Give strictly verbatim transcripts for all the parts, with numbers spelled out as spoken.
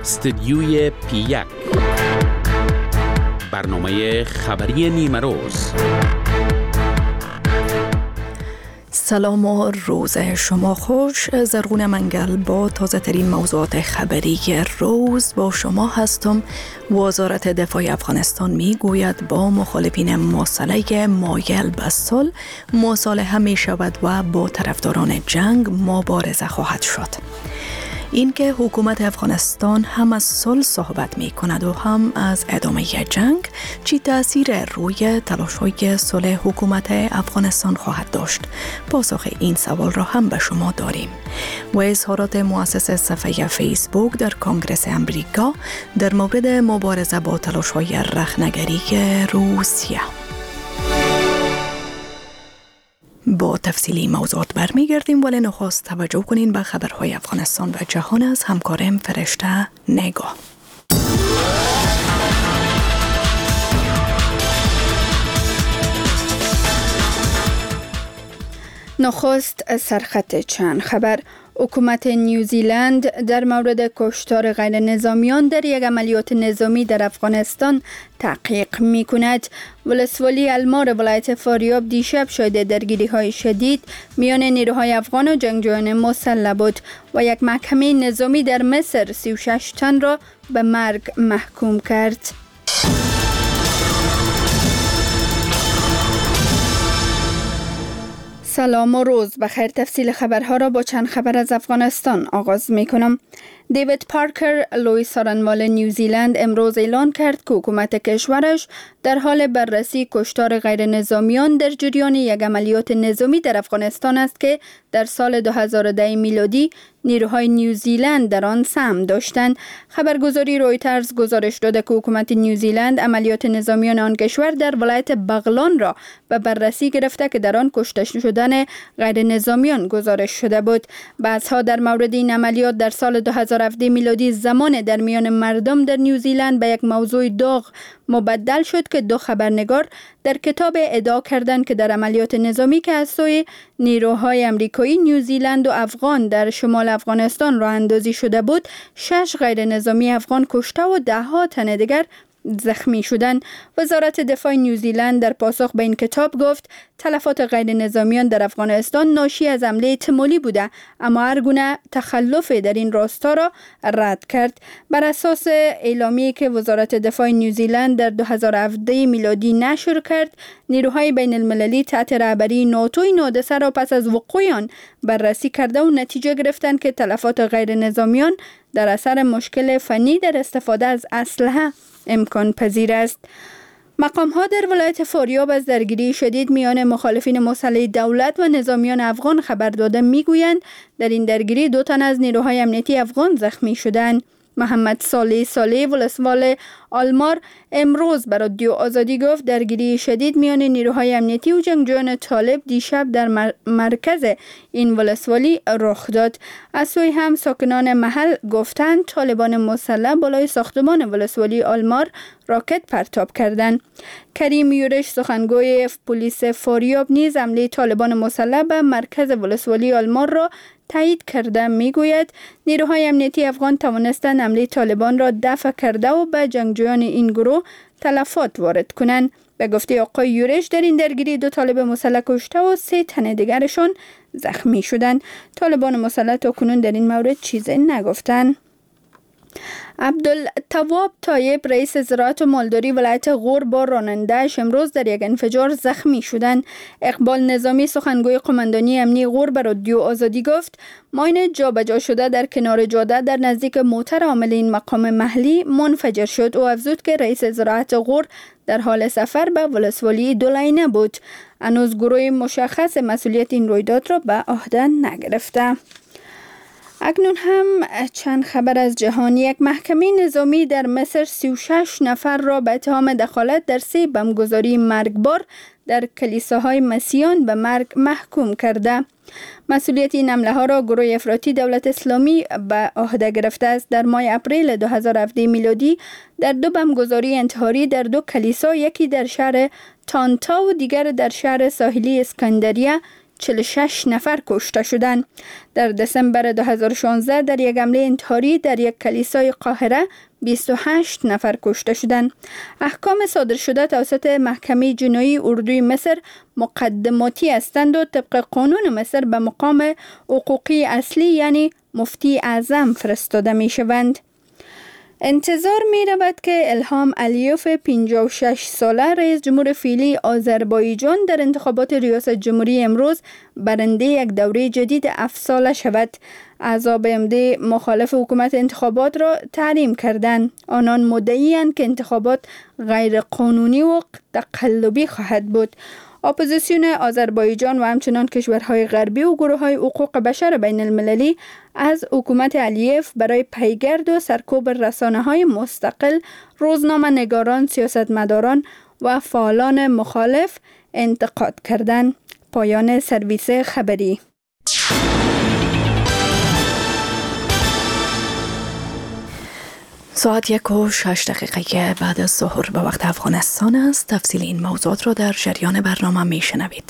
استدیوی پی یک، برنامه خبری نیمه روز. سلام و روز شما خوش. زرغون منگل با تازه ترین موضوعات خبری روز با شما هستم. وزارت دفاع افغانستان می گوید با مخالفین مسلح مایل به صلح مصالحه می شود و با طرفداران جنگ مبارزه خواهد شد. این که حکومت افغانستان هم از صلح صحبت می کند و هم از ادامه جنگ چی تأثیر روی تلاش‌های صلح حکومت افغانستان خواهد داشت؟ پاسخ این سوال را هم به شما داریم. و اظهارات مؤسس صفحه فیسبوک در کنگره امریکا در مورد مبارزه با تلاش‌های رخنه‌گری روسیه. با تفصیلی موضوعات برمیگردیم، ولی نخست توجه کنین به خبرهای افغانستان و جهان از همکارم فرشته نگاه. نخست سرخط چند خبر. حکومت نیوزیلند در مورد کشتار غیر نظامیان در یک عملیات نظامی در افغانستان تحقیق می کند. ولسوالی المار ولایت فاریاب دیشب شاهد درگیری های شدید میان نیروهای افغان و جنگجویان مسلح بود و یک محکمه نظامی در مصر سی و شش تن را به مرگ محکوم کرد. سلام و روز بخیر. تفصیل خبرها را با چند خبر از افغانستان آغاز می کنم. دیوید پارکر، لوی سارنوال نیوزیلند امروز اعلان کرد که حکومت کشورش در حال بررسی کشتار غیر نظامیان در جریان یک عملیات نظامی در افغانستان است که در سال دو هزار و ده میلادی نیروهای نیوزیلند در آن سهم داشتند. خبرگزاری رویترز گزارش داده که حکومت نیوزیلند عملیات نظامیان آن کشور در ولایت بغلان را به بررسی گرفته که در آن کشته شدن غیر نظامیان گزارش شده بود. بحث‌ها در مورد این عملیات در سال دو هزار و هفده میلادی زمان در میان مردم در نیوزیلند به یک موضوع داغ مبدل شد که دو خبرنگار در کتاب ادعا کردند که در عملیات نظامی که از سوی نیروهای امریکایی، نیوزیلند و افغان در شمال افغانستان راه اندازی شده بود، شش غیر نظامی افغان کشته و ده ها تن دیگر زخمی شدند. وزارت دفاع نیوزیلند در پاسخ به این کتاب گفت تلفات غیر نظامیان در افغانستان ناشی از حمله احتمالی بوده، اما هر گونه تخلف در این راستا را رد کرد. بر اساس اعلامیه‌ای که وزارت دفاع نیوزیلند در دو هزار و هفده میلادی نشر کرد، نیروهای بین المللی تحت رهبری ناتو این حادثه را پس از وقوع آن بررسی کرده و نتیجه گرفتند که تلفات غیر نظامیان در اثر مشکل فنی در استفاده از اسلحه امکان پذیر است. مقام ها در ولایت فاریاب از درگیری شدید میان مخالفین مسلح دولت و نظامیان افغان خبر داده میگویند در این درگیری دو تن از نیروهای امنیتی افغان زخمی شدند. محمد صالح صالح ولسوال آلمار امروز به رادیو آزادی گفت درگیری شدید میان نیروهای امنیتی و جنگجویان طالب دیشب در مرکز این ولسوالی رخ داد. از سوی هم ساکنان محل گفتند طالبان مسلح بالای ساختمان ولسوالی آلمار راکت پرتاب کردند. کریم یورش سخنگوی پلیس فاریاب نیز حمله طالبان مسلح به مرکز ولسوالی آلمار را تایید کرده میگوید نیروهای امنیتی افغان توانستند حمله طالبان را دفع کرده و به جنگجویان این گروه تلفات وارد کنند. به گفته آقای یورش در این درگیری دو طالب مسلح کشته و سه تن دیگرشان زخمی شدند. طالبان مسلح تا کنون در این مورد چیزی نگفتند. عبدالتواب طایب رئیس زراعت و مالداری ولایت غور با راننده‌اش امروز در یک انفجار زخمی شدند. اقبال نظامی سخنگوی قماندانی امنی غور به رادیو آزادی گفت ماین جابجا شده در کنار جاده در نزدیک موتر عامل این مقام محلی منفجر شد و افزود که رئیس زراعت غور در حال سفر به ولسوالی دولینه بود. هنوز گروه مشخص مسئولیت این رویداد را به عهده نگرفته. اکنون هم چند خبر از جهان. یک محکمه نظامی در مصر سی و شش نفر را به اتهام دخالت در سه بمبگذاری مرگبار در کلیساهای مسیحیان به مرگ محکوم کرده. مسئولیت این حمله ها را گروه افراطی دولت اسلامی به عهده گرفته است. در ماه اپریل دو هزار و هفده میلادی در دو بمبگذاری انتحاری در دو کلیسا، یکی در شهر تانتا و دیگر در شهر ساحلی اسکندریه، چهل و شش نفر کشته شدند. در دسامبر دو هزار و شانزده در یک حمله انتحاری در یک کلیسای قاهره بیست و هشت نفر کشته شدند. احکام صادر شده توسط محکمه جنایی اردوی مصر مقدماتی هستند و طبق قانون مصر به مقام حقوقی اصلی یعنی مفتی اعظم فرستاده می شوند. انتظار می رود که الهام علیوف پنجاه و شش ساله رئیس جمهور فعلی آذربایجان در انتخابات ریاست جمهوری امروز برنده یک دوره جدید هفت ساله شود. احزاب عمده مخالف حکومت انتخابات را تحریم کردند. آنان مدعی‌اند که انتخابات غیر قانونی و تقلبی خواهد بود. اپوزیسیون آذربایجان و همچنان کشورهای غربی و گروه‌های حقوق بشر بین المللی از حکومت علیف برای پیگرد و سرکوب رسانه‌های مستقل، روزنامه نگاران، سیاستمداران و فعالان مخالف انتقاد کردند. پایان سرویس خبری. ساعت یک و شش دقیقه بعد از ظهر به وقت افغانستان است. تفصیل این موضوعات را در جریان برنامه می شنوید.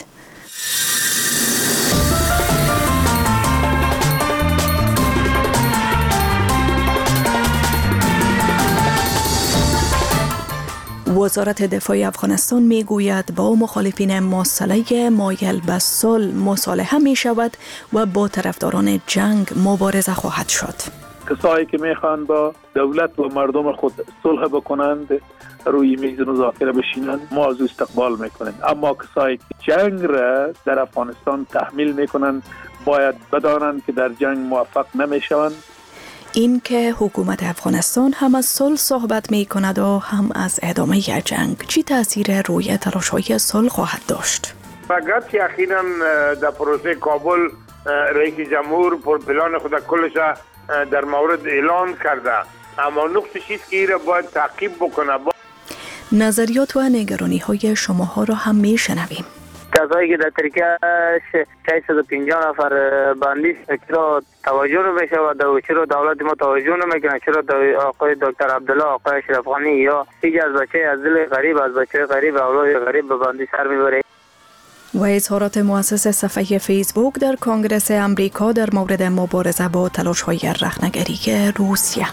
وزارت دفاع افغانستان می گوید با مخالفین مسلح مایل به صلح مصالحه می شود و با طرفداران جنگ مبارزه خواهد شد. کسایی که میخوان با دولت و مردم خود صلح بکنند روی میز مذاکره بشینند ما از استقبال میکنند، اما کسایی که جنگ را در افغانستان تحمیل میکنند باید بدانند که در جنگ موفق نمیشوند. این که حکومت افغانستان هم از صلح صحبت می کند و هم از ادامه جنگ چی تاثیر روی تلاش‌های صلح خواهد داشت؟ فقط یقینا در پروسه کابل رئیس جمهور پر پلان خود کلش در مورد اعلان کرده، اما نقطه چیست که را باید تعقیب بکنه. با... نظریات و نگرانی های شما ها را هم می شنویم. کسایی که در ترکیه ششصد و پنجاه نفر بندی چرا توجه نمیشود و چرا دولت ما توجه نمیکنه، چرا آقای دکتر عبدالله، آقای اشرف غنی یا هیچ از بچه از دل غریب از بچه غریب اولاد غریب به بندی سر میبره. و اظهارات مؤسس صفحه فیسبوک در کنگره امریکا در مورد مبارزه با تلاش‌های رخنه‌گری روسیه.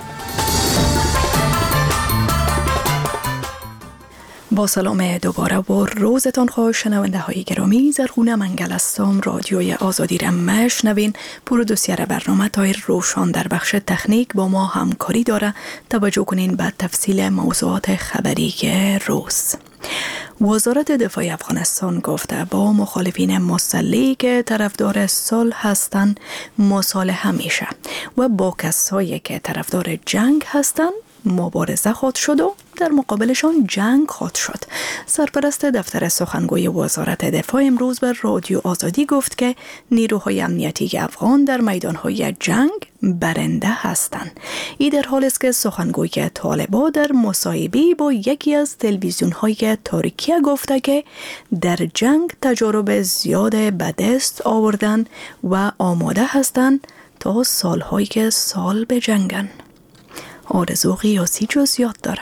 با سلام دوباره و روزتان خوش شنونده های گرامی. زرغونه منگل هستم. رادیوی آزادی را میشنوین. پرودوسر برنامه تایر روشان در بخش تکنیک با ما همکاری داره. توجه کنین به تفصیل موضوعات خبری روز. وزارت دفاع افغانستان گفته با مخالفین مسلحی که طرفدار صلح هستند مصالحه میشه و با کسایی که طرفدار جنگ هستند مبارزه خواهد شد و در مقابلشان جنگ خواهد شد. سرپرست دفتر سخنگوی وزارت دفاع امروز به رادیو آزادی گفت که نیروهای امنیتی افغان در میدانهای جنگ برنده هستند. این در حالی است که سخنگوی طالبان در مصاحبه‌ای با یکی از تلویزیون‌های ترکیه گفته که در جنگ تجارب زیاد به دست آوردن و آماده هستند تا سالهای سال به جنگن. آرزو قیاسی جزئیات داره.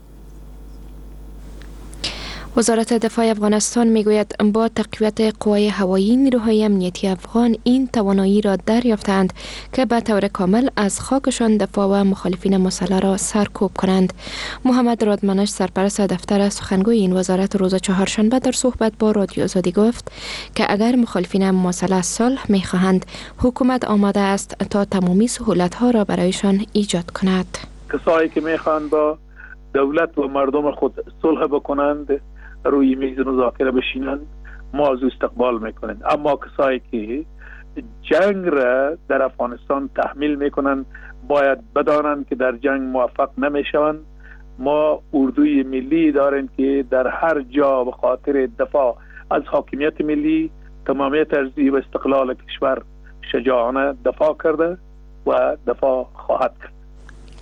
وزارت دفاع افغانستان میگوید با تقویت قوای هوایی نیروهای امنیتی افغان این توانایی را دریافتند که به طور کامل از خاکشان دفاع و مخالفین مسلح را سرکوب کنند. محمد رادمنش سرپرست دفتر سخنگوی این وزارت روز چهارشنبه در صحبت با رادیو آزادی گفت که اگر مخالفین مسلح صلح میخواهند حکومت آماده است تا تمامی سهولت‌ها را برایشان ایجاد کند. کسایی که میخوان با دولت و مردم خود صلح بکنند روی میز مذاکره بشینند ما از استقبال میکنند، اما کسایی که جنگ را در افغانستان تحمیل میکنند باید بدانند که در جنگ موفق نمیشوند. ما اردوی ملی داریم که در هر جا به خاطر دفاع از حاکمیت ملی، تمامیت ارضی و استقلال کشور شجاعانه دفاع کرده و دفاع خواهد کرد.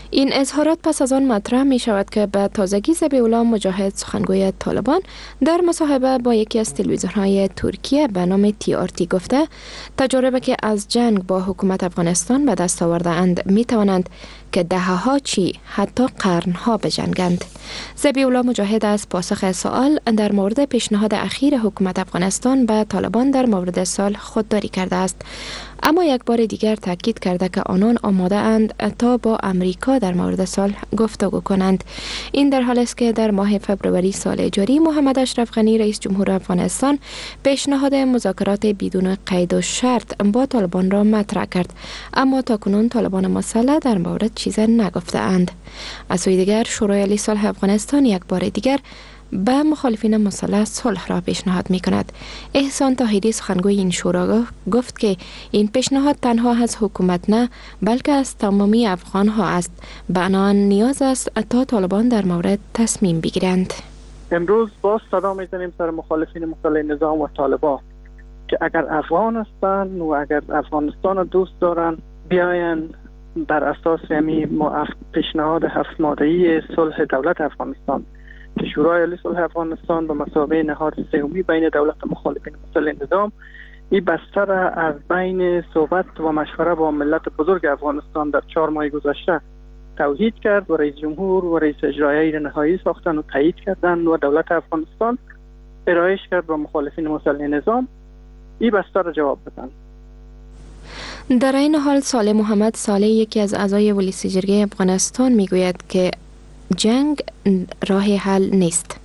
این اظهارات پس از آن مطرح می شود که به تازگی ذبیح‌الله مجاهد سخنگوی طالبان در مصاحبه با یکی از تلویزیون‌های ترکیه به نام تی آر تی گفته تجاربی که از جنگ با حکومت افغانستان به دست آورده اند می توانند که دهه‌ها چی حتی قرنها بجنگند. ذبیح‌الله مجاهد از پاسخ سوال در مورد پیشنهاد اخیر حکومت افغانستان به طالبان در مورد صلح خودداری کرده است، اما یک بار دیگر تاکید کرده که آنان آماده اند تا با امریکا در مورد صلح گفتگو کنند. این در حالی است که در ماه فبروری سال جاری محمد اشرف غنی رئیس جمهور افغانستان پیشنهاد مذاکرات بدون قید و شرط با طالبان را مطرح کرد، اما تاکنون طالبان مسلح در مورد چیز نگفته اند. از سوی دیگر شورای عالی صلح افغانستان یک بار دیگر به مخالفین مسلح صلح را پیشنهاد می کند. احسان طاهری سخنگوی این شورا گفت که این پیشنهاد تنها از حکومت نه بلکه از تمامی افغان ها است. به آنان نیاز است تا طالبان در مورد تصمیم بگیرند. امروز باز صدا میزنیم سر مخالفین مسلح نظام و طالبان که اگر افغان هستند و اگر افغانستان را دوست دارن بیاین بر اساس همین پیشنهاد هفت ماده‌ای صلح دولت افغانستان که شورای عالی صلح افغانستان به مثابه نهاد سومی بین دولت مخالفین مسلح نظام این بستر از بین صحبت و مشوره با ملت بزرگ افغانستان در چهار ماه گذشته توحید کرد و رئیس جمهور و رئیس اجرایی نهایی ساختن و تایید کردن و دولت افغانستان ارائهش کرد با مخالفین مسلح نظام این بستر را جواب بدن. در این حال صالح محمد صالح یکی از اعضای ولیس جرگه افغانستان میگوید که جنگ راه حل نیست.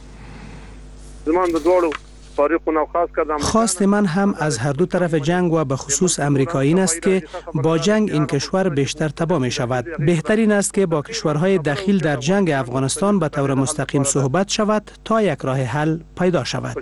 خواست من هم از هر دو طرف جنگ و به خصوص امریکایی این است که با جنگ این کشور بیشتر تباه می شود. بهترین است که با کشورهای دخیل در جنگ افغانستان به طور مستقیم صحبت شود تا یک راه حل پیدا شود.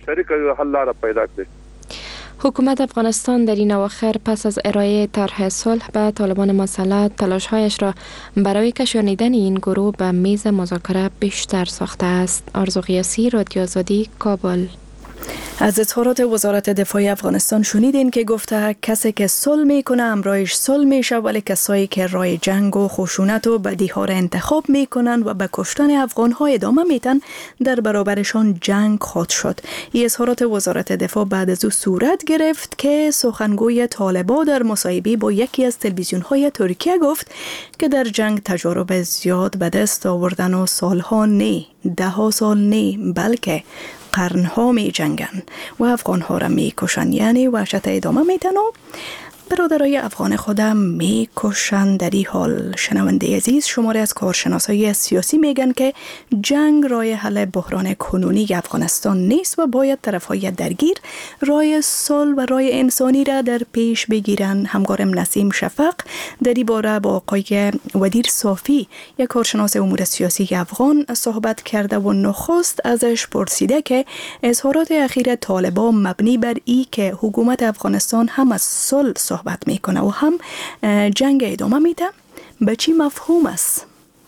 حکومت افغانستان در این اواخر پس از ارائه طرح صلح به طالبان مسلح تلاش‌هایش را برای کشانیدن این گروه به میز مذاکره بیشتر ساخته است. آرزو قیاسی، رادیو آزادی، کابل. از اظهارات وزارت دفاع افغانستان شنیدین که گفته کسی که صلح میکنه امرایش صلح میشه، ولی کسایی که رای جنگ و خشونت و بدیها را انتخاب میکنن و به کشتن افغان‌ها ادامه میتن در برابرشان جنگ خواهد شد. این اظهارات وزارت دفاع بعد از او صورت گرفت که سخنگوی طالبان در مصاحبه با یکی از تلویزیون‌های ترکیه گفت که در جنگ تجارب زیاد به دست آوردن و سالها نه، ده ها سال نه بلکه قرنها می جنگن و افغانها را می کشن، یعنی وحشت ادامه میدن و برادرای افغان خودم می کشن. در این حال شنونده عزیز، شماری از کارشناسای سیاسی میگن که جنگ راه حل بحران کنونی افغانستان نیست و باید طرفهای درگیر راه صلح و راه انسانی را در پیش بگیرن. همکارم نسیم شفق در این باره با آقای ودیر صافی یک کارشناس امور سیاسی افغان صحبت کرده و نخست ازش پرسیده که اظهارات اخیر طالبان مبنی بر ای که حکومت افغانستان هم از صلح صحبت میکنه و هم جنگ ادامه میده به چی مفهوم است؟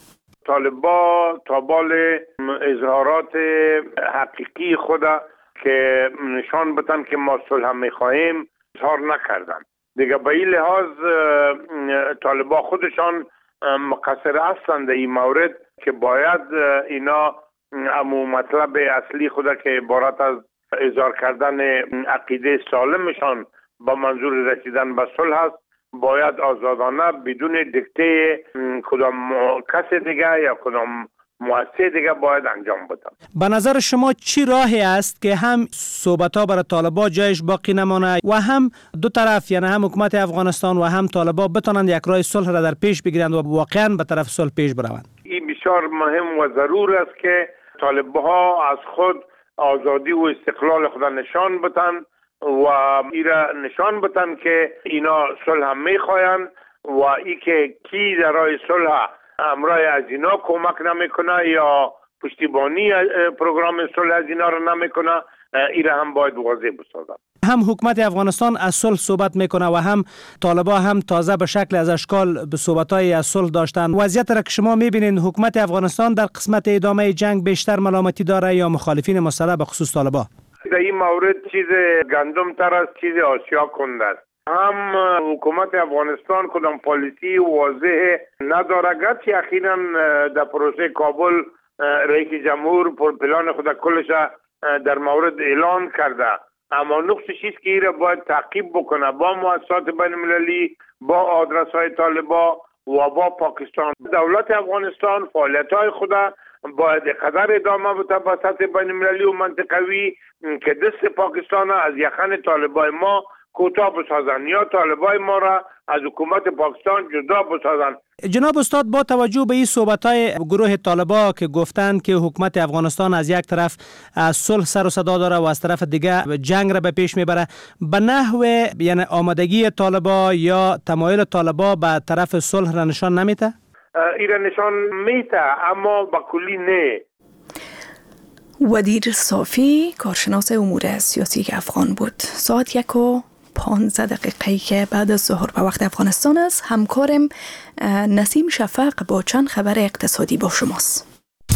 طالبان تا بال اظهارات حقیقی خود که نشان بدن که ما صلح میخواهیم اظهار نکردن. دیگه به این لحاظ طالبان خودشان مقصر هستند در این مورد که باید اینا امو مطلب اصلی خود که عبارت از اظهار کردن عقیده سالمشان با منظور رسیدن به صلح است، باید آزادانه بدون دکته کدام کس دیگه یا کدام مؤسسه دیگه باید انجام بدن. به نظر شما چی راهی است که هم صحبت‌ها برای طالبان جایش باقی نمانه و هم دو طرف، یعنی هم حکومت افغانستان و هم طالبان بتونند یک راه صلح را در پیش بگیرند و واقعا به طرف صلح پیش بروند؟ این بسیار مهم و ضرور است که طالبان از خود آزادی و استقلال خود نشان بدن و ایرا نشان بدن که اینا صلح هم میخواین و ای که کی در راه صلح امرای از اینا کمک نمیکنه یا پشتیبانی پروگرام صلح از اینا رو نمیکنه، ایرا هم باید واضح بسازن. هم حکومت افغانستان از صلح صحبت میکنه و هم طالبان هم تازه به شکل از اشکال به صحبت‌های از صلح داشتن. وضعیت را که شما میبینید حکومت افغانستان در قسمت ادامه جنگ بیشتر ملامتی داره یا مخالفین مسلح به خصوص طالبان؟ در این مورد چیز گندم تر است، چیز آسیا کنده است. هم حکومت افغانستان کدام پالیسی واضح نداره، گرچه اخیراً در پروسه کابل رئیس جمهور پلان خود کلش در مورد اعلان کرده، اما نقطه چیست که ایره باید تعقیب بکنه با مؤسسات بین المللی، با آدرس های طالبان و با پاکستان. دولت افغانستان فعالیت های خود باید قدر ادامه بده به سطح بین المللی و منطقوی که دست پاکستان از یخن طالبان ما کوتاه بسازن یا طالبان ما را از حکومت پاکستان جدا بسازن. جناب استاد، با توجه به این صحبت‌های گروه طالبان که گفتند که حکومت افغانستان از یک طرف از صلح سر و صدا داره و از طرف دیگه جنگ را به پیش میبره، به نحو یعنی آمادگی طالبان یا تمایل طالبان به طرف صلح را نشان نمیده؟ این نشان میده اما با کلی نه. ودیر صافی کارشناس امور سیاسی افغان بود. ساعت یک و پانزده دقیقه که بعد از ظهر به وقت افغانستان است. همکارم نسیم شفق با چند خبر اقتصادی با شماست.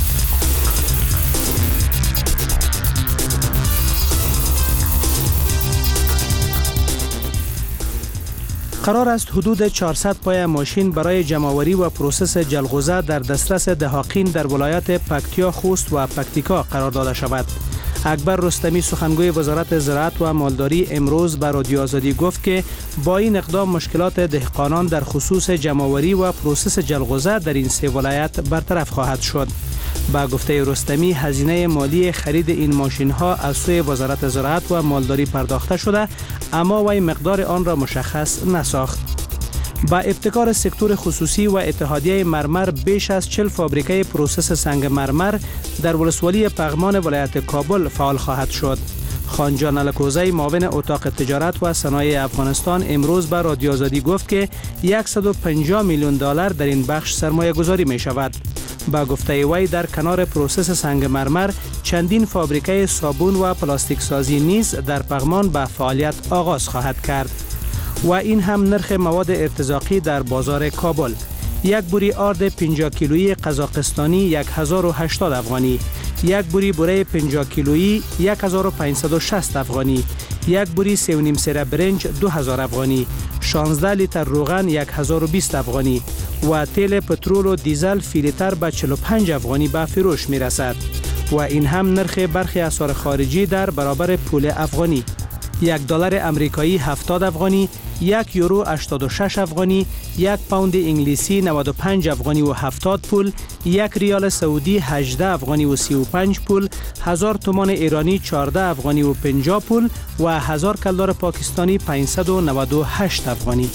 قرار است حدود چهارصد پای ماشین برای جمع‌آوری و پروسس جلغوزه در دسترس دهاقین در ولایت پکتیا، خوست و پکتیکا قرار داده شود. اکبر رستمی سخنگوی وزارت زراعت و مالداری امروز به رادیو آزادی گفت که با این اقدام مشکلات دهقانان در خصوص جمع‌آوری و پروسس جلغوزه در این سه ولایت برطرف خواهد شد. با گفته رستمی هزینه مالی خرید این ماشین ها از سوی وزارت زراعت و مالداری پرداخته شده، اما وی مقدار آن را مشخص نساخت. با ابتکار سکتور خصوصی و اتحادیه مرمر بیش از چهل فابریکه پروسس سنگ مرمر در ولسوالی پغمان ولایت کابل فعال خواهد شد. خانجان الکوزی معاون اتاق تجارت و صنایع افغانستان امروز به رادیو آزادی گفت که صد و پنجاه میلیون دلار در این بخش سرمایه گذاری می شود. با گفته وی در کنار پروسس سنگ مرمر چندین فابریکه صابون و پلاستیک سازی نیز در پغمان به فعالیت آغاز خواهد کرد. و این هم نرخ مواد ارتزاقی در بازار کابل. یک بوری آرد پنجاه کیلویی قزاقستانی هزار و هشتاد افغانی، یک بوری بوره پنجاه کیلویی هزار و پانصد و شصت افغانی، یک بوری سه و نیم سره برنج دو هزار افغانی، شانزده لیتر روغن هزار و بیست افغانی و تیل پترول و دیزل فی لیتر به چهل و پنج افغانی به فروش می رسد. و این هم نرخ برخی اسعار خارجی در برابر پول افغانی. یک دلار امریکایی هفتاد افغانی، یک یورو هشتاد و شش افغانی، یک پوند انگلیسی نود و پنج افغانی و هفتاد پول، یک ریال سعودی هجده افغانی و سی و پنج پول، هزار تومان ایرانی چهارده افغانی و پنجاه پول و هزار کلدار پاکستانی پانصد و نود و هشت افغانی.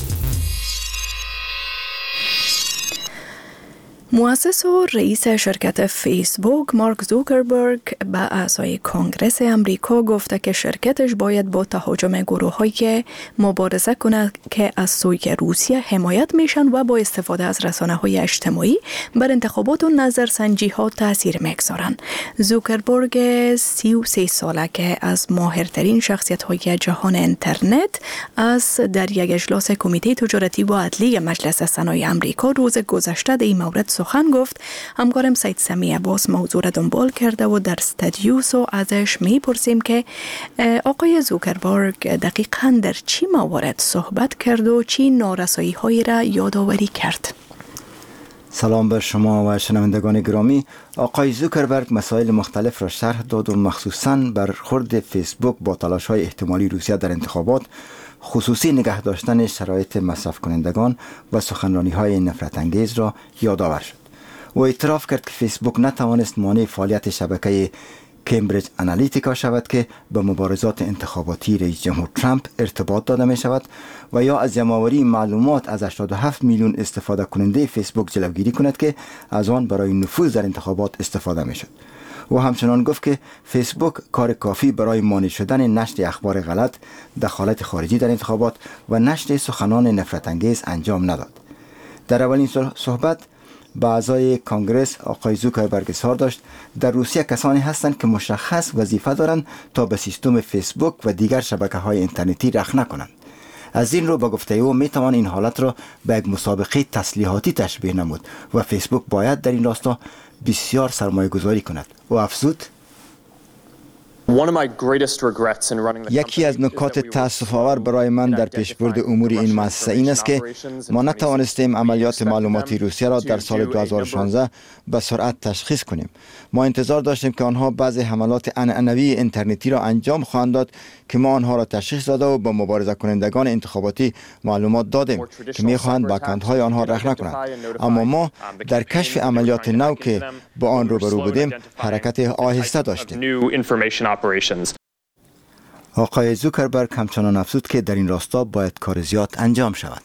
مؤسس و رئیس شرکت فیسبوک مارک زوکربرگ به اعضای کنگره امریکا گفته که شرکتش باید با تهاجم گروه‌هایی که مبارزه کنند که از سوی روسیه حمایت میشن و با استفاده از رسانه‌های اجتماعی بر انتخابات و نظرسنجی‌ها تاثیر میگذارند. زوکربرگ سی و سه ساله که از ماهرترین شخصیت‌های جهان اینترنت از در یک اجلاس کمیته تجارتی و عدلی مجلس سنای امریکا روز گذشته در این مورد سخن گفت. همکارم سید سمی عباس موضوع را دنبال کرده و در استودیوس و ازش میپرسیم که آقای زوکربرگ دقیقاً در چی موارد صحبت کرد و چی نارسایی هایی را یادآوری کرد. سلام بر شما و شنوندگان گرامی. آقای زوکربرگ مسائل مختلف را شرح داد و مخصوصاً برخورد فیسبوک با تلاش های احتمالی روسیه در انتخابات، خصوصی نگه داشتن شرایط مصرف کنندگان و سخنرانی های نفرت انگیز را یادآور شد و اعتراف کرد که فیسبوک نتوانست مانع فعالیت شبکه کمبریج آنالیتیکا شود که به مبارزات انتخاباتی رئیس جمهور ترامپ ارتباط داده می شود و یا از جمع‌آوری معلومات از هشتاد و هفت میلیون استفاده کننده فیسبوک جلوگیری کند که از آن برای نفوذ در انتخابات استفاده می شد. و همچنان گفت که فیسبوک کار کافی برای مانع شدن نشر اخبار غلط، دخالت خارجی در انتخابات و نشر سخنان نفرت انگیز انجام نداد. در اولین صحبت با اعضای کانگرس آقای زوکربرگ اظهار داشت در روسیه کسانی هستند که مشخص وظیفه دارند تا به سیستم فیسبوک و دیگر شبکه‌های اینترنتی رخ نکنند. از این رو با گفته او می توان این حالت را به یک مسابقه تسلیحاتی تشبیه نمود و فیسبوک باید در این راستا بسیار سرمایه گذاری کند. و افزود یکی از نکات تأسف آور برای من در پیشبرد امور این مؤسسه این است که ما نتوانستیم عملیات معلوماتی روسیه را در سال دو هزار و شانزده به سرعت تشخیص کنیم. ما انتظار داشتیم که آنها بعضی حملات عنعنوی اینترنتی را انجام خواهند داد که ما آنها را تشخیص داده و به مبارزه کنندگان انتخاباتی معلومات دادیم که می‌خواهند به اکانت‌های آنها رخنه کنند. اما ما در کشف عملیات نو که با آن روبرو بودیم حرکت آهسته داشتیم. آقای زوکربرگ همچنان افزود که در این راستا باید کار زیاد انجام شود.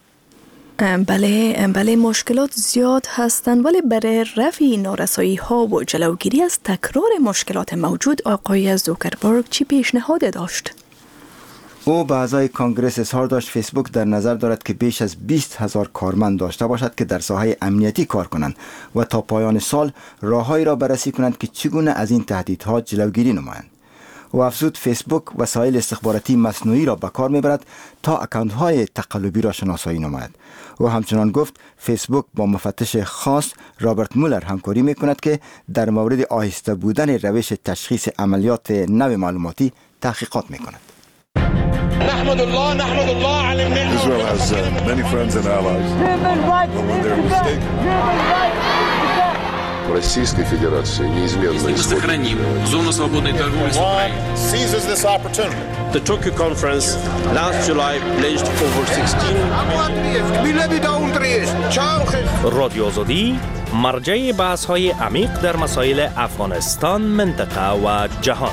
بله بله مشکلات زیاد هستند، ولی برای رفع نارسایی ها و جلوگیری از تکرار مشکلات موجود آقای زوکربرگ چی پیشنهاد داشت؟ او به اعضای کانگرس اظهار داشت فیسبوک در نظر دارد که بیش از بیست هزار کارمند داشته باشد که در ساحه امنیتی کار کنند و تا پایان سال راههایی را بررسی کنند که چگونه از این تهدیدها جلوگیری نمایند. و افزود فیسبوک وسایل استخباراتی مصنوعی را به کار میبرد تا اکانت‌های تقلبی را شناسایی نماید. و همچنان گفت فیسبوک با مفتش خاص رابرت مولر همکاری میکند که در مورد آهسته بودن روش تشخیص عملیات نو معلوماتی تحقیقات میکند. نحمد الله نحمد الله على النعمة. Israel has uh, many friends and allies. But when they're mistaken. Российской Федерации неизменно сохраним зону свободной торговли с Украиной. Seizes this opportunity. The Tokyo conference last July pledged over sixteen. رادیو آزادی مرجع بحث‌های عمیق در مسائل افغانستان، منطقه و جهان.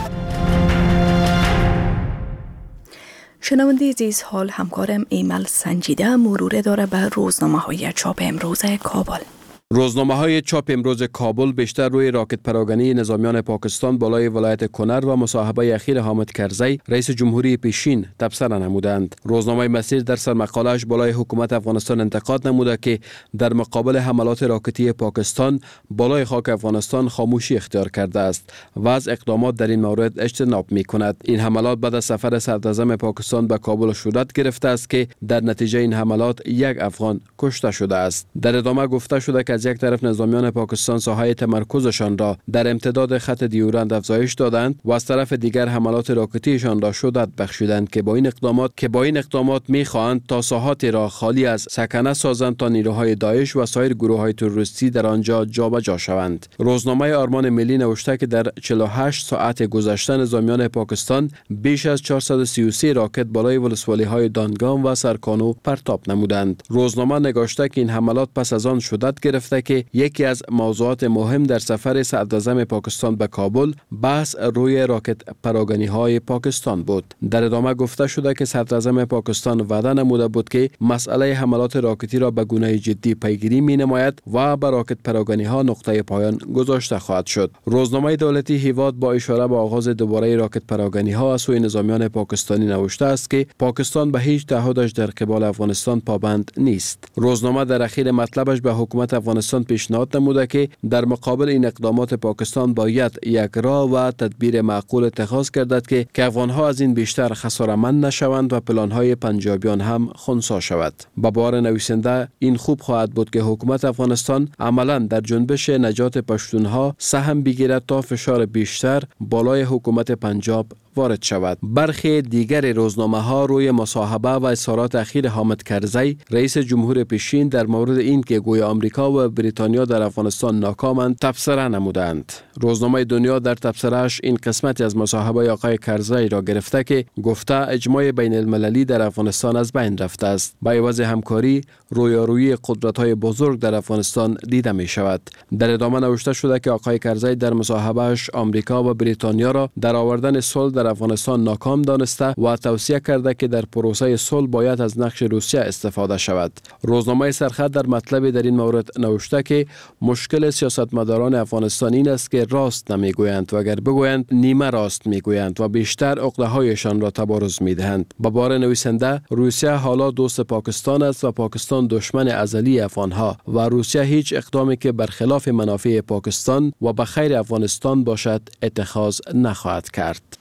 شنونده عزیز، حال همکارم ایمل سنجیده مروره داره به روزنامه‌های چاپ امروز کابل. روزنامه‌های چاپ امروز کابل بیشتر روی راکت پراگنی نظامیان پاکستان بالای ولایت کنر و مصاحبه اخیر حامد کرزی رئیس جمهوری پیشین تبصره نمودند. روزنامه مسیر در سرمقاله‌اش بالای حکومت افغانستان انتقاد نموده که در مقابل حملات راکتی پاکستان بالای خاک افغانستان خاموشی اختیار کرده است و از اقدامات در این مورد اجتناب می‌کند. این حملات بعد از سفر صدراعظم پاکستان به کابل صورت گرفته است که در نتیجه این حملات یک افغان کشته شده است. در ادامه گفته شده که از یک طرف نظامیان پاکستان ساحه تمرکزشان را در امتداد خط دیورند افزایش دادند و از طرف دیگر حملات راکتیشان را شدت بخشیدند که با این اقدامات که با این اقدامات می‌خواهند تا ساحاتی را خالی از سکنه سازند تا نیروهای داعش و سایر گروه‌های تروریستی در آنجا جابجا شوند. روزنامه آرمان ملی نوشته که در چهل و هشت ساعت گذشته نظامیان پاکستان بیش از چهارصد و سی و سه راکت بالای ولسوالی‌های دانگام و سرکانو پرتاب نمودند. روزنامه نگاشته که این حملات پس از آن شدت گرفته که یکی از موضوعات مهم در سفر صدراعظم پاکستان به کابل بحث روی راکت پراگنی‌های پاکستان بود. در ادامه گفته شده که صدراعظم پاکستان وعده نموده بود که مسئله حملات راکتی را به گونه جدی پیگیری می‌نماید و به راکت پراگنی‌ها نقطه پایان گذاشته خواهد شد. روزنامه دولتی هیواد با اشاره به آغاز دوباره راکت پراگنی‌ها از سوی نظامیان پاکستانی نوشته است که پاکستان به هیچ تعهدش در قبال افغانستان پابند نیست. روزنامه در اخیر مطلبش به حکومت افغانستان پیشنهاد نموده که در مقابل این اقدامات پاکستان باید یک راه و تدبیر معقول اتخاذ گردد که که افغانها از این بیشتر خساره‌مند نشوند و پلان‌های پنجابیان هم خنثی شود. به باور نویسنده این خوب خواهد بود که حکومت افغانستان عملاً در جنبش نجات پشتونها سهم بگیرد تا فشار بیشتر بالای حکومت پنجاب وارد شود. برخی دیگر روزنامه ها روی مصاحبه و اظهارات اخیر حامد کرزی رئیس جمهور پیشین در مورد این که گویا آمریکا و بریتانیا در افغانستان ناکامند تبصره نمودند. روزنامه دنیا در تبصره‌اش این قسمتی از مصاحبه آقای کرزی را گرفته که گفته اجماع بین المللی در افغانستان از بین رفته است. با عوض همکاری رویارویی قدرت‌های بزرگ در افغانستان دیده می شود. در ادامه نوشته شده که آقای کرزی در مصاحبه‌اش آمریکا و بریتانیا را در آوردن صلح در افغانستان ناکام دانسته و توصیه کرده که در پروسه صلح باید از نقش روسیه استفاده شود. روزنامه سرخط در مطلبی در این مورد نوشته که مشکل سیاستمداران افغانستان این است که راست نمیگویند و اگر بگویند نیمه راست میگویند و بیشتر عقده‌هایشان را تبارز میدهند. به بار نویسنده روسیه حالا دوست پاکستان است و پاکستان دشمن ازلی افغانها و روسیه هیچ اقدامی که برخلاف منافع پاکستان و به خیر افغانستان باشد اتخاذ نخواهد کرد.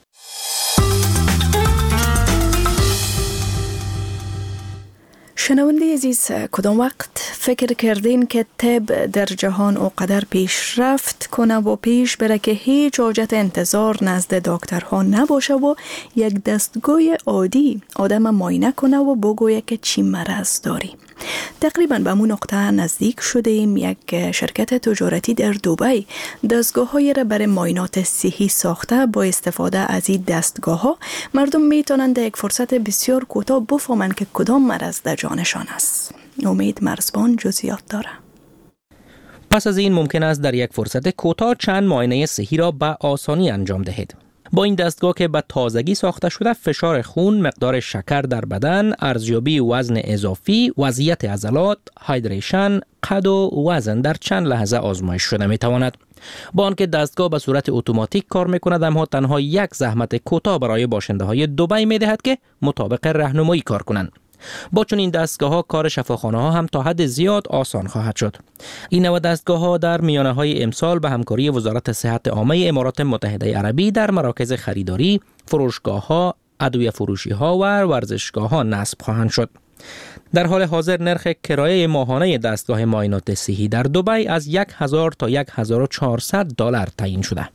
شنونده عزیز، کدام وقت فکر کردین که طب در جهان اوقدر پیش رفت کنه و پیش بره که هیچ حاجت انتظار نزد دکترها نباشه و یک دستگاه عادی آدم معاینه کنه و بگویه که چی مرض داری؟ تقریبا به همون نقطه نزدیک شدیم. یک شرکت تجارتی در دبی دستگاه های را برای معاینات صحی ساخته. با استفاده از این دستگاه ها مردم میتونن در یک فرصت بسیار کوتاه بفهمن که کدام مرض در جانشان است. امید مرزبان جزئیات داره. پس از این ممکن است در یک فرصت کوتاه چند معاینه صحی را به آسانی انجام دهید. با این دستگاه که به تازگی ساخته شده، فشار خون، مقدار شکر در بدن، ارزیابی وزن اضافی، وضعیت عضلات، هایدریشن، قد و وزن در چند لحظه آزمایش شده می تواند. با آنکه دستگاه به صورت اتوماتیک کار می کند، اما تنها یک زحمت کوتاه برای باشنده های دبی می دهد که مطابق راهنمایی کار کنند. با چون این دستگاه ها کار شفاخانه ها هم تا حد زیاد آسان خواهد شد. این نوع دستگاه ها در میانه های امسال به همکاری وزارت صحت عامه امارات متحده عربی در مراکز خریداری، فروشگاه ها، ادویه فروشی ها و ورزشگاه ها نصب خواهند شد. در حال حاضر نرخ کرایه ماهانه دستگاه معاینات صحی در دبی از یک هزار تا یک هزار و چهارصد دلار تعیین شده.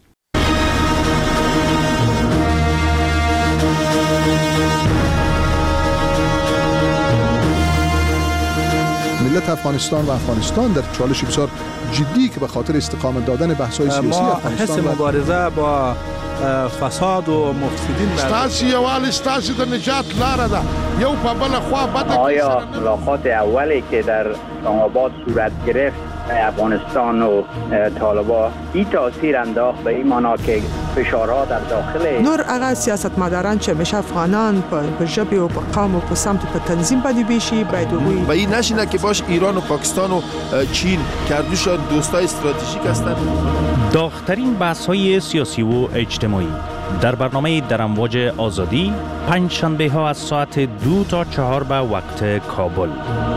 ملت افغانستان و افغانستان در چالش بسیار جدی که به خاطر استقامت دادن بحث‌های سیاسی افغانستان ما حس مبارزه با فساد و مفسدین ستاسي یوال ستاسي د نجات لاره ده یو په بل خوا بده. آیا ملاقات اولی که در اسلام آباد صورت گرفت افغانستان و طالبان این تاثیر انداخت به این معنا که فشارها در داخل نور اغا سیاستمداران چې مشه افغانان په ژبه او په قوم او په سمت په تنظیم باندې بشي باید وي و این نشینه که باش ایران و پاکستان و چین کردوشان دوستای استراتژیک هستند. داغ‌ترین بحث‌های سیاسی و اجتماعی در برنامه در امواج آزادی پنج شنبه ها از ساعت دو تا چهار به وقت کابل.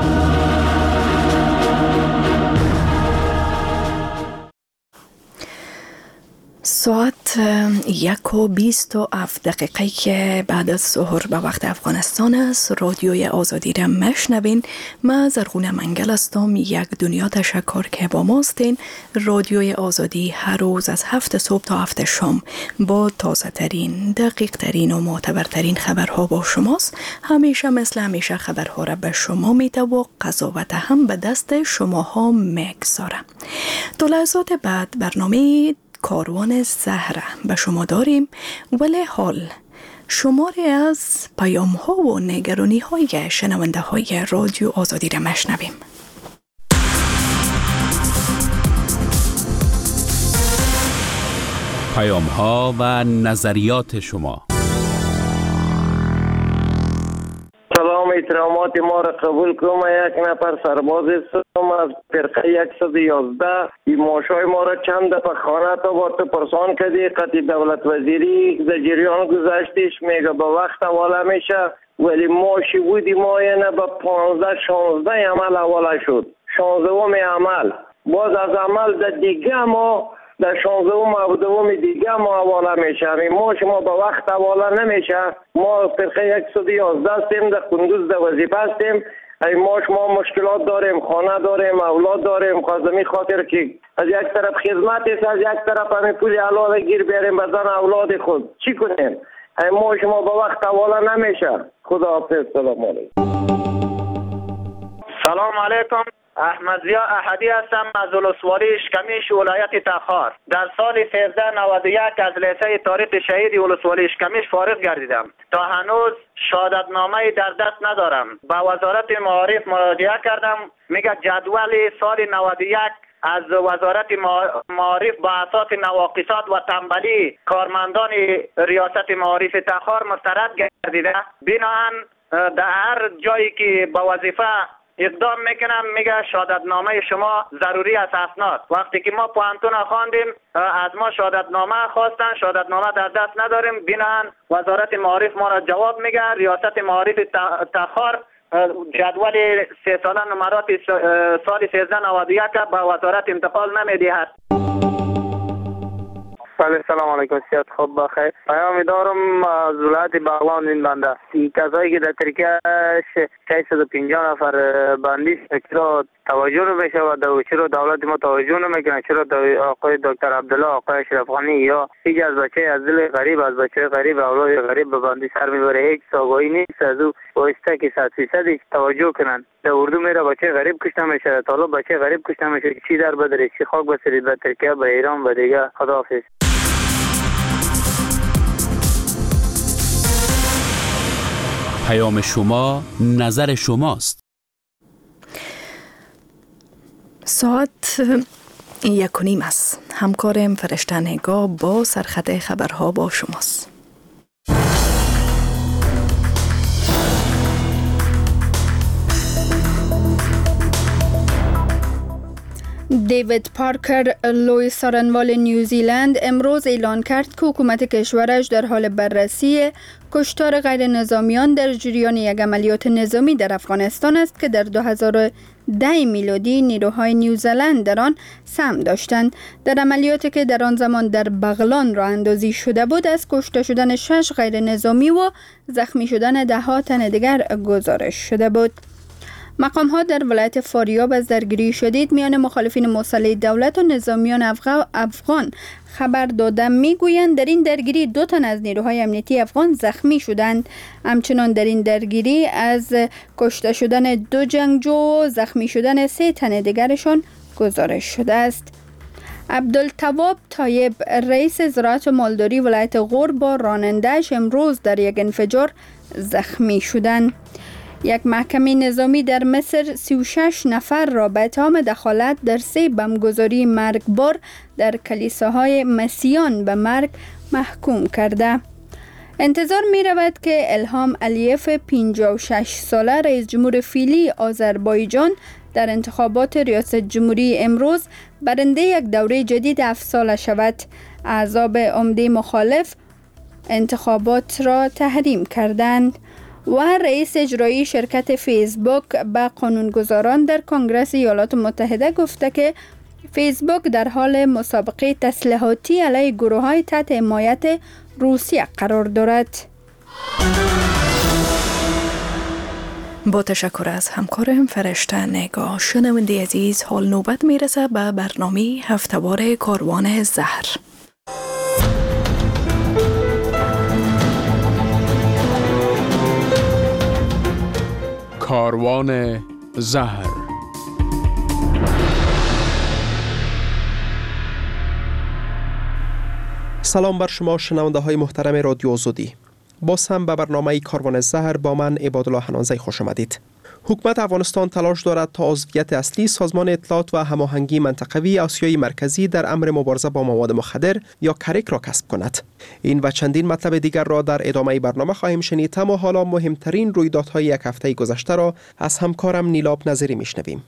ساعت یک و بیست و هفت دقیقه که بعد از ظهر به وقت افغانستان است. رادیوی آزادی را مشنوین. من زرغون منگل هستم. یک دنیا تشکر که با ماستین. رادیوی آزادی هر روز از هفت صبح تا هفت شام با تازه ترین، دقیق ترین و معتبرترین خبرها با شماست. همیشه مثل همیشه خبرها را به شما میده و قضاوت هم به دست شماها میگذاره. تا لحظات بعد برنامه کاروان زهره به شما داریم، ولی حال شماری از پیام ها و نگرانی های شنونده های رادیو آزادی را مشنویم. پیام ها و نظریات شما. سلام، احترامات ما را قبول کنم. یک نفر سرباز هستم از فرقه صد و یازده. این ماشای ما را چند دفعه خانه تا با تو پرسان کردی، قطعی دولت وزیری در جریان گذاشتیش میگه به وقت حواله میشه، ولی ماشی بودی ما یعنی به پانزده شانزده عمل حواله شد. شانزدهم عمل باز از عمل در دیگه ما در شانزدهم و دوم دیگه ما حواله میشه. همین ماش ما به وقت حواله نمیشه. ما فرقه صد و یازده هستیم، در قندوز در وظیفه هستیم. این ماش ما مشکلات داریم، خانه داریم، اولاد داریم. خواستمی خاطر که از یک طرف خدمت است، از یک طرف همین پول حلال گیر بیاریم بزن اولاد خود. چی کنیم؟ این ماش ما به وقت حواله نمیشه. خدا حافظ. سلام علیکم. سلام علیکم. احمد ضیا احدی هستم از ولسوالی اشکمیش ولایت تخار. در سال سیزده نود و یک از لیسه تاریخ شهید ولسوالی اشکمیش فارغ گردیدم. تا هنوز شهادتنامه در دست ندارم. به وزارت معارف مراجعه کردم، میگه جدول سال نود و یک از وزارت معارف با اساس نواقصات و تنبلی کارمندان ریاست معارف تخار مسترد گردیده. بنابراین در هر جایی که با وظیفه اقدام میکنم میگه شهادتنامه شما ضروری است اسناد. وقتی که ما پوانتون خواندیم از ما شهادتنامه خواستن، شهادتنامه در دست نداریم. بنابراین وزارت معارف ما را جواب میگه ریاست معارف تخار جدول سه ساله نمرات سال سیزده نود و یک به وزارت انتقال نمیدهد. بله سلام علیکم، سیاد خوب بخیر. پیام دارم از ولایت بغلان این بنده این کسایی که در ترکیه ششصد و پنجاه نفر بندی چرا توجه نمیشه و چرا دولت ما توجه نمیکنه، چرا آقای دکتر عبدالله، آقای اشرف غنی یا هیچ از بچه از دل غریب از بچه غریب اولاد غریب به بندی سر میبره، هیچ ساگایی نیست از او بایسته که صد فیصد توجه کنن. در اردو میره بچه غریب کشته میشه، طالب بچه غریب کشته میشه، چی در بدره، چی خاک بسرید به ترکیه، به ایران، به دیگه. خداحافظ. پیام شما نظر شماست. ساعت یک و نیم است. همکارم فرشته نگاه با سرخط خبرها با شماست. دیوید پارکر، لوی سارنوال نیوزیلند، امروز اعلان کرد که حکومت کشورش در حال بررسی کشتار غیر نظامیان در جریان یک عملیات نظامی در افغانستان است که در دو هزار و ده میلادی نیروهای نیوزیلند در آن سهم داشتند. در عملیاتی که در آن زمان در بغلان راه اندازی شده بود، از کشته شدن شش غیر نظامی و زخمی شدن ده ها تن دیگر گزارش شده بود. مقام ها در ولایت فاریاب از درگیری شدید میان مخالفین مسلح دولت و نظامیان افغان خبر داده، میگویند در این درگیری دو تن از نیروهای امنیتی افغان زخمی شدند. همچنان در این درگیری از کشته شدن دو جنگجو و زخمی شدن سه تن دیگرشان گزارش شده است. عبدالتواب طایب، رئیس زراعت و مالداری ولایت غور، با راننده‌اش امروز در یک انفجار زخمی شدند. یک محکمه نظامی در مصر سی و شش نفر را به اتهام دخالت در سه بمبگذاری مرگبار در کلیساهای مسیحیان به مرگ محکوم کرده. انتظار می رود که الهام علیف، پنجاه و شش ساله، رئیس جمهور فعلی آذربایجان، در انتخابات ریاست جمهوری امروز برنده یک دوره جدید هفت ساله شود. احزاب عمده مخالف انتخابات را تحریم کردند. و رئیس اجرایی شرکت فیسبوک به قانونگذاران در کنگره ایالات متحده گفته که فیسبوک در حال مسابقه تسلیحاتی علیه گروه‌های تحت حمایت روسیه قرار دارد. با تشکر از همکارم فرشته نگاه. شنونده عزیز، حال نوبت میرسه به برنامه هفته‌وار کاروان زهر. کاروان زهر. سلام بر شما شنونده های محترم رادیو آزادی. باز هم به برنامه کاروان زهر با من عبادالله حنانزی خوش آمدید. حکومت افغانستان تلاش دارد تا عضویت اصلی سازمان اطلاعات و هماهنگی منطقوی آسیای مرکزی در امر مبارزه با مواد مخدر یا کریک را کسب کند. این و چندین مطلب دیگر را در ادامه برنامه خواهیم شنید، اما حالا مهمترین رویدادهای یک هفته گذشته را از همکارم نیلاب نظری میشنویم.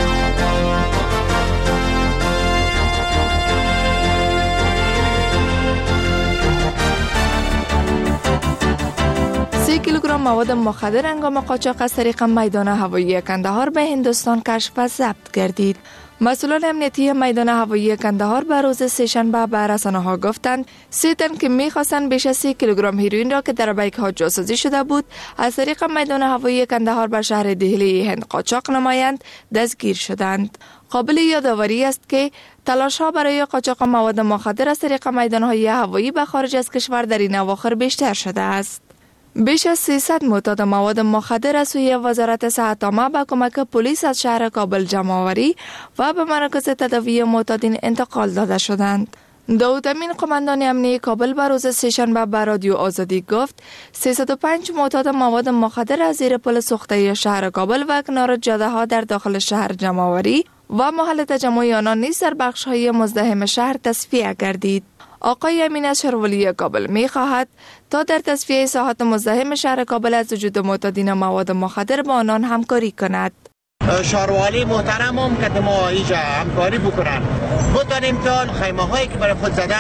سی کیلوگرم مواد مخدر هنگام قاچاق از طریق میدان هوایی کندهار به هندوستان کشف و ضبط گردید. مسئولان امنیتی میدان هوایی کندهار به روز سه‌شنبه به رسانه‌ها گفتند سه تن که می‌خواستند بیش از سی کیلوگرم هیروئین را که در بیک ها جاسازی شده بود از طریق میدان هوایی کندهار به شهر دهلی هند قاچاق نمایند دستگیر شدند. قابل یادآوری است که تلاش‌ها برای قاچاق مواد مخدر از طریق میدان‌های هوایی به خارج از کشور در این اواخر بیشتر شده است. بیش از سیصد معتاد مواد مخدر از سوی وزارت صحت عامه به کمک پلیس از شهر کابل جمع آوری و به مراکز تداوی معتادین انتقال داده شدند. داود امین، قماندان امنیتی کابل، به روز سه‌شنبه به رادیو آزادی گفت سیصد و پنج معتاد مواد مخدر از زیر پل سوخته شهر کابل و کنار جاده ها در داخل شهر جمع آوری و محل تجمع آنان نیز در بخش های مزدحم شهر تصفیه گردید. آقای امین از شهرولی کابل می خواهد تا در تصفیه ساحات مزدحم شهر کابل از وجود معتادین مواد مخدر با آنان همکاری کند. شهروالی محترم هم که ما اینجا همکاری بکنن بتانیم تا خیمه هایی که برای خود زدن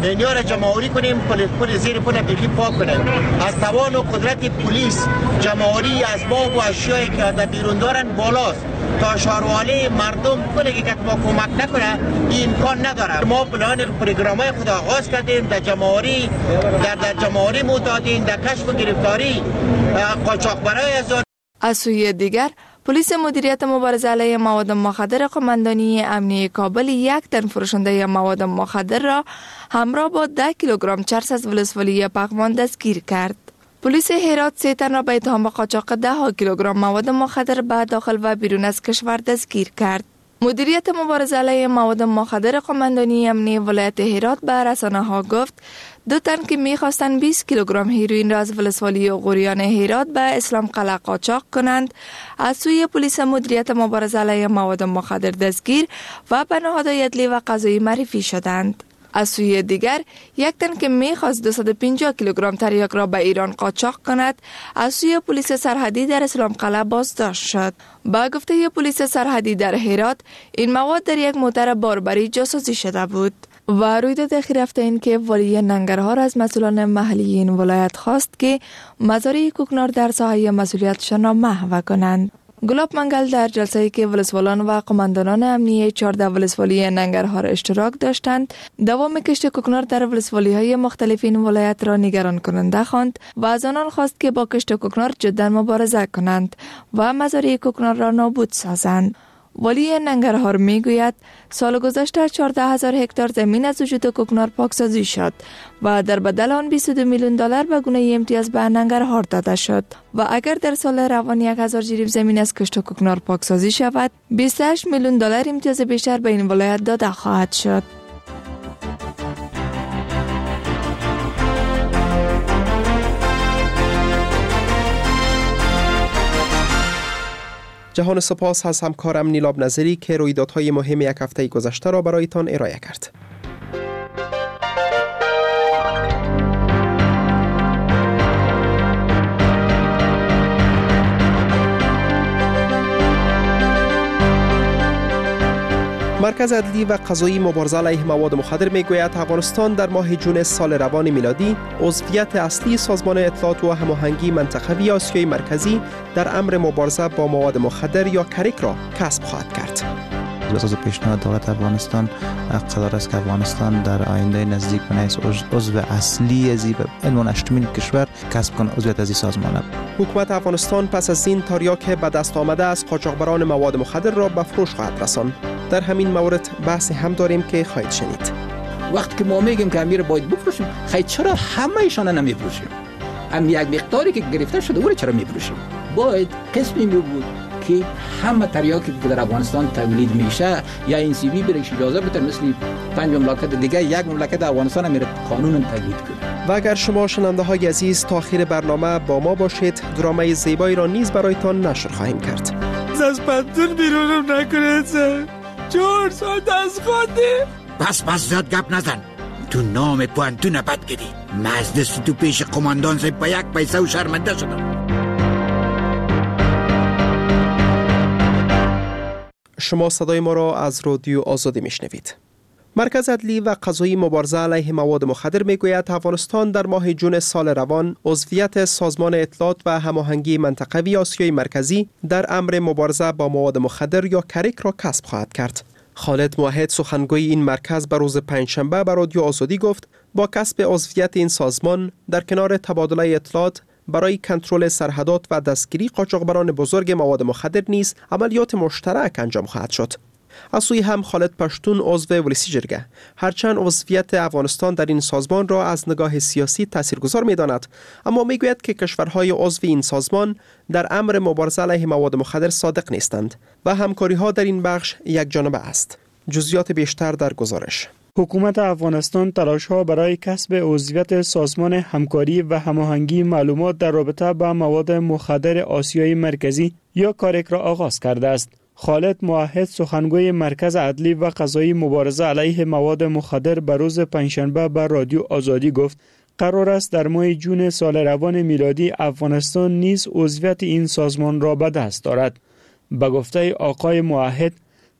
دنیا را جمهوری کنیم، پلیس پل زیر پل بیخی پاک کنیم. از توان و قدرت پلیس جمهوری اسباب و اشیایی که در بیرون دارن بالاست. تا شهروالی مردم کنه که ما کمک نکنه این امکان نداره. ما پلان پروگرامای خود آغاز کردیم، در جمهوری در در جمهوری معتادین، در کشف و گرفتاری قاچاقبرای آزاد. از سوی دیگر پلیس مدیریت مبارزه علیه مواد مخدر قماندانی امنیه کابل یک تن فروشنده مواد مخدر را همراه با ده کیلوگرم چرس از ولسوالی پغمان دستگیر کرد. پلیس هرات سه تن را به اتهام قاچاق ده کیلوگرم مواد مخدر به داخل و بیرون از کشور دستگیر کرد. مدیریت مبارزه علیه مواد مخدر قماندانی امنیه ولایت هرات به رسانه ها گفت دو تن که می‌خواستند بیست کیلوگرم هیروئین را از ولسوالی غوریان هرات به اسلام قلعه قاچاق کنند از سوی پلیس مدیریت مبارزه علیه مواد مخدر دستگیر و به نهادهای عدلی و قضایی معرفی شدند. از سوی دیگر یک تن که می‌خواست دویست و پنجاه کیلوگرم تریاک را به ایران قاچاق کند از سوی پلیس سرحدی در اسلام قلعه بازداشت شد. با گفته پلیس سرحدی در هرات این مواد در یک موتر باربری جاسوسی شده بود. و رویداد اخیر هفته این که والی ننگرهار از مسئولان محلی این ولایت خواست که مزارع کوکنار در ساحه مسئولیتشان را محو کنند. گلاب منگل در جلسه‌ای که ولسوالان و قماندانان امنیه چهارده ولسوالی ننگرهار اشتراک داشتند، دوام کشت کوکنار در ولسوالی‌های مختلف این ولایت را نگران کننده خواند و از آنان خواست که با کشت کوکنار جدا مبارزه کنند و مزارع کوکنار را نابود سازند. والی ننگرهار میگوید سال گذشته چهارده هزار هکتار زمین از وجود کوکنار پاکسازی شد و در بدل آن بیست و دو میلیون دلار به گونه امتیاز به ننگرهار داده شد و اگر در سال روان یک هزار جریب زمین از کشت کوکنار پاکسازی شود بیست و هشت میلیون دلار امتیاز بیشتر به این ولایت داده خواهد شد. جهان سپاس از همکارم نیلاب نظری که رویدادهای مهم یک هفته گذشته را برایتان ارائه کرد. مرکز عدلی و قضایی مبارزه علیه مواد مخدر میگوید افغانستان در ماه جون سال روان میلادی عضویت اصلی سازمان اطلاعات و هماهنگی منطقوی آسیای مرکزی در امر مبارزه با مواد مخدر یا کریک را کسب خواهد کرد. اساس پیشنهاد دولت افغانستان قرار است که افغانستان در آینده نزدیک به نیز عضو اصلی از عنوان هشتمین کشور کسب کنه عضویت از این سازمان. حکومت افغانستان پس از این تریاک به دست آمده از قاچاقبران مواد مخدر را به فروش خواهد رساند. در همین مورد بحث هم داریم که خواهید شنید. وقتی که ما میگیم که امیر باید بفروشیم، خیلی چرا همه ایشان نمیفروشیم؟ هم یک مقداری که گرفته شده او را چرا میفروشیم؟ باید قسمی می بود که همه تریاکی که در افغانستان تولید میشه یا این سی بی برش اجازه بده، مثل پنج مملکت دیگه یک مملکت افغانستان هم قانون تولید کنه. و اگر شما شنونده های عزیز تا آخر برنامه با ما باشید، درامه زیبایی را نیز برایتان نشر خواهیم کرد. از پنتون بیرونم نکنید سر چهار سال دست خواهده. بس بس زیاد گپ نزن، تو نام پوانتون بد گیری. مزدست تو پیش قماندان صاحب با یک پیسه و شرمنده شدم. شما صدای ما را از رادیو آزادی میشنوید. مرکز عدلی و قضایی مبارزه علیه مواد مخدر میگوید افغانستان در ماه جون سال روان عضویت سازمان اطلاعات و هماهنگی منطقوی آسیای مرکزی در امر مبارزه با مواد مخدر یا کریک را کسب خواهد کرد. خالد موحد سخنگوی این مرکز به روز پنجشنبه به رادیو آزادی گفت با کسب عضویت این سازمان در کنار تبادله اطلاعات برای کنترل سرحدات و دستگیری قاچاقبران بزرگ مواد مخدر نیز عملیات مشترک انجام خواهد شد. از سوی هم خالد پشتون عضو ولسی جرگه هرچند عضویت افغانستان در این سازمان را از نگاه سیاسی تاثیرگذار می‌داند، اما میگوید که کشورهای عضو این سازمان در امر مبارزه علیه مواد مخدر صادق نیستند و همکاری‌ها در این بخش یک جانبه است. جزئیات بیشتر در گزارش. حکومت افغانستان تلاش‌ها برای کسب عضویت سازمان همکاری و هماهنگی معلومات در رابطه با مواد مخدر آسیای مرکزی یا کارک را آغاز کرده است. خالد موحد سخنگوی مرکز عدلی و قضایی مبارزه علیه مواد مخدر به روز پنجشنبه به رادیو آزادی گفت قرار است در ماه جون سال روان میلادی افغانستان نیز عضویت این سازمان را به دست دارد. به گفته آقای موحد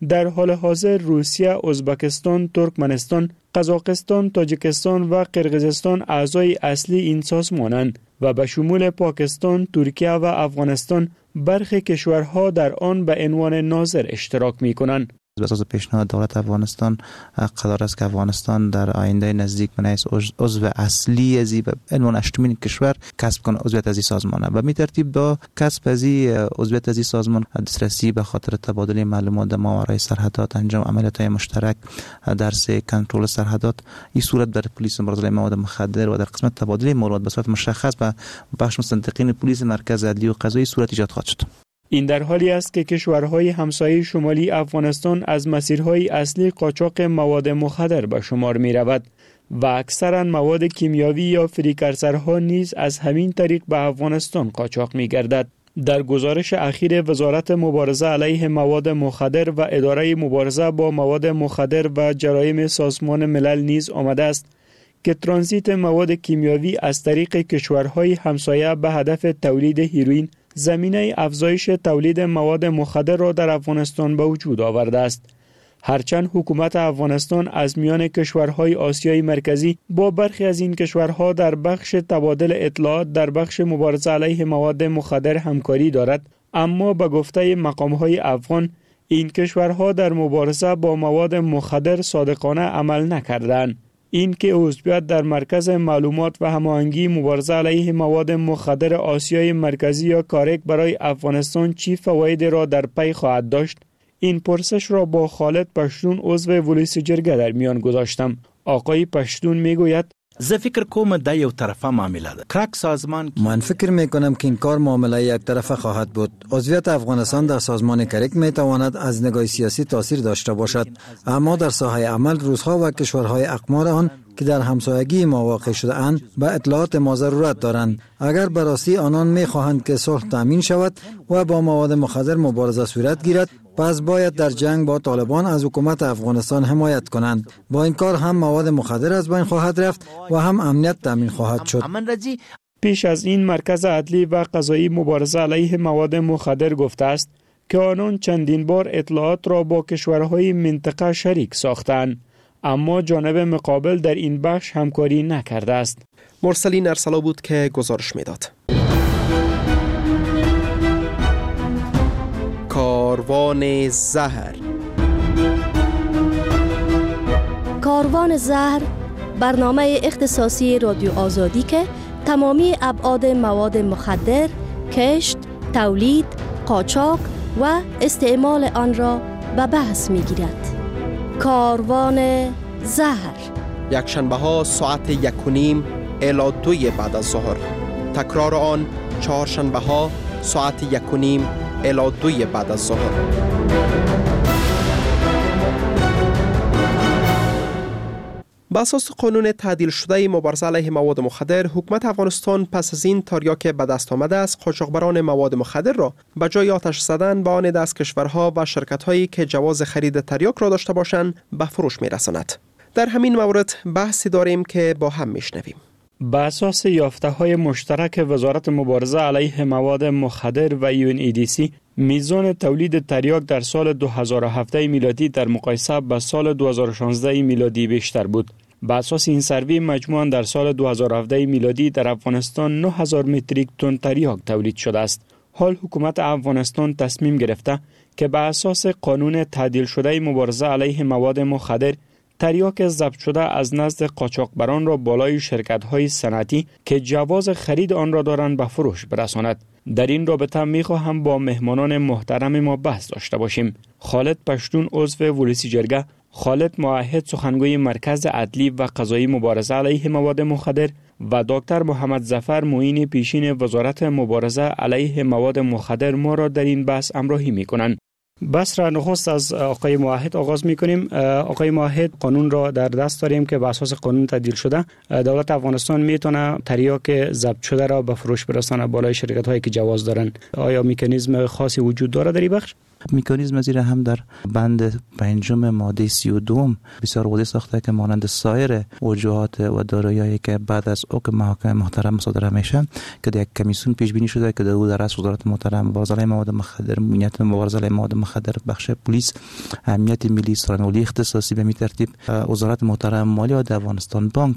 در حال حاضر روسیه، ازبکستان، ترکمنستان، قزاقستان، تاجیکستان و قرقیزستان اعضای اصلی این سازمانند و به شمول پاکستان، ترکیه و افغانستان برخی کشورها در آن به عنوان ناظر اشتراک می‌کنند. بر اساس پیشنهاد دولت افغانستان قرار است که افغانستان در آینده نزدیک به نیست عضو اصلی از به عنوان هشتمین کشور کسب کنه عضویت از این سازمان و می ترتیب با کسب از این عضویت از این سازمان دسترسی به خاطر تبادل معلومات در ماورای سرحدات، انجام عملیات‌های مشترک در سه کنترل سرحدات، این صورت در پلیس مبارزه مواد مخدر و در قسمت تبادل معلومات به صورت مشخص به بخش مستنطقین پلیس مرکز عدلی و قضایی صورت ایجاد خواهد شد. این در حالی است که کشورهای همسایه شمالی افغانستان از مسیرهای اصلی قاچاق مواد مخدر به شمار می رود و اکثرا مواد کیمیاوی یا فریکرسرها نیز از همین طریق به افغانستان قاچاق می گردد. در گزارش اخیر وزارت مبارزه علیه مواد مخدر و اداره مبارزه با مواد مخدر و جرایم سازمان ملل نیز آمده است که ترانزیت مواد کیمیاوی از طریق کشورهای همسایه به هدف تولید هیروئین زمینه افزایش تولید مواد مخدر را در افغانستان به وجود آورده است. هرچند حکومت افغانستان از میان کشورهای آسیای مرکزی با برخی از این کشورها در بخش تبادل اطلاعات در بخش مبارزه علیه مواد مخدر همکاری دارد، اما به گفته مقامهای افغان این کشورها در مبارزه با مواد مخدر صادقانه عمل نکردند. این که عضویت در مرکز معلومات و هماهنگی مبارزه علیه مواد مخدر آسیای مرکزی یا کارک برای افغانستان چی فواید را در پی خواهد داشت؟ این پرسش را با خالد پشتون عضو ولس جرگه در میان گذاشتم. آقای پشتون میگوید زه فکر کوم دا یو طرفه معامله ده. کرک سازمان من فکر میکنم که این کار معامله یک طرفه خواهد بود. عضویت افغانستان در سازمان کرک میتواند از نگاه سیاسی تاثیر داشته باشد، اما در ساحه عمل روس‌ها و کشورهای اقمار آن که در همسایگی ما واقع شده اند به اطلاعات ما ضرورت دارند. اگر براستی آنان میخواهند که صلح تامین شود و با مواد مخدر مبارزه صورت گیرد، پس باید در جنگ با طالبان از حکومت افغانستان حمایت کنند. با این کار هم مواد مخدر از بین خواهد رفت و هم امنیت تامین خواهد شد. پیش از این مرکز عدلی و قضایی مبارزه علیه مواد مخدر گفته است که آنان چندین بار اطلاعات را با کشورهای منطقه شریک ساختند، اما جانب مقابل در این بخش همکاری نکرده است. مرسلین ارسلا بود که گزارش میداد. کاروان زهر. کاروان زهر برنامه اختصاصی رادیو آزادی که تمامی ابعاد مواد مخدر، کشت، تولید، قاچاق و استعمال آن را به بحث می‌گیرد. کاروان زهر یک شنبه ها ساعت یک و نیم الی دوی بعد از ظهر. تکرار آن چهار شنبه ها ساعت یک و نیم الی دوی بعد از ظهر. به اساس قانون تعدیل شده مبارزه علیه مواد مخدر، حکومت افغانستان پس از این تریاک به دست آمده است قاچاقبران مواد مخدر را به جای آتش زدن به آن دست کشورها و شرکت‌هایی که جواز خرید تریاک را داشته باشند به فروش می‌رساند. در همین مورد بحثی داریم که با هم میشنویم. به اساس یافته‌های مشترک وزارت مبارزه علیه مواد مخدر و یو ان ای دی سی، میزان تولید تریاک در سال دو هزار و هفده میلادی در مقایسه با سال دو هزار و شانزده میلادی بیشتر بود. به اساس این سروی مجموعاً در سال دو هزار و هفده میلادی در افغانستان نه هزار متریک تن تریاک تولید شده است. حال حکومت افغانستان تصمیم گرفته که به اساس قانون تعدیل شده مبارزه علیه مواد مخدر، تریاک ضبط شده از نزد قاچاقبران را بالای شرکت‌های صنعتی که جواز خرید آن را دارند به فروش برساند. در این رابطه می‌خواهم با مهمانان محترم ما بحث داشته باشیم. خالد پشتون عضو ولس جرگه، خالد معهد سخنگوی مرکز عدلی و قضایی مبارزه علیه مواد مخدر و دکتر محمد ظفر معین پیشین وزارت مبارزه علیه مواد مخدر ما را در این بحث همراهی می‌کنند. بس را نخست از آقای معهد آغاز می‌کنیم. آقای معهد، قانون را در دست داریم که بر اساس قانون تعدیل شده دولت افغانستان میتونه تریاک ضبط شده را به فروش برسانه بالای شرکت‌هایی که جواز دارند. آیا مکانیزم خاصی وجود داره در این بخش؟ مکانیزم زیر هم در بند پنجم ماده سی و دو بسیار واضح ساخته که مانند سایر وجوهات و دارایی‌هایی که بعد از حکم محاکم محترم صادر میشه که در یک کمیسیون پیش بینی شده که در رأس وزارت محترم مبارزه علیه مواد مخدر، امنیت مبارزه علیه مواد مخدر، بخش پلیس، امنیت ملی، سرانولی اختصاصی، به می ترتیب وزارت محترم مالیات در افغانستان بانک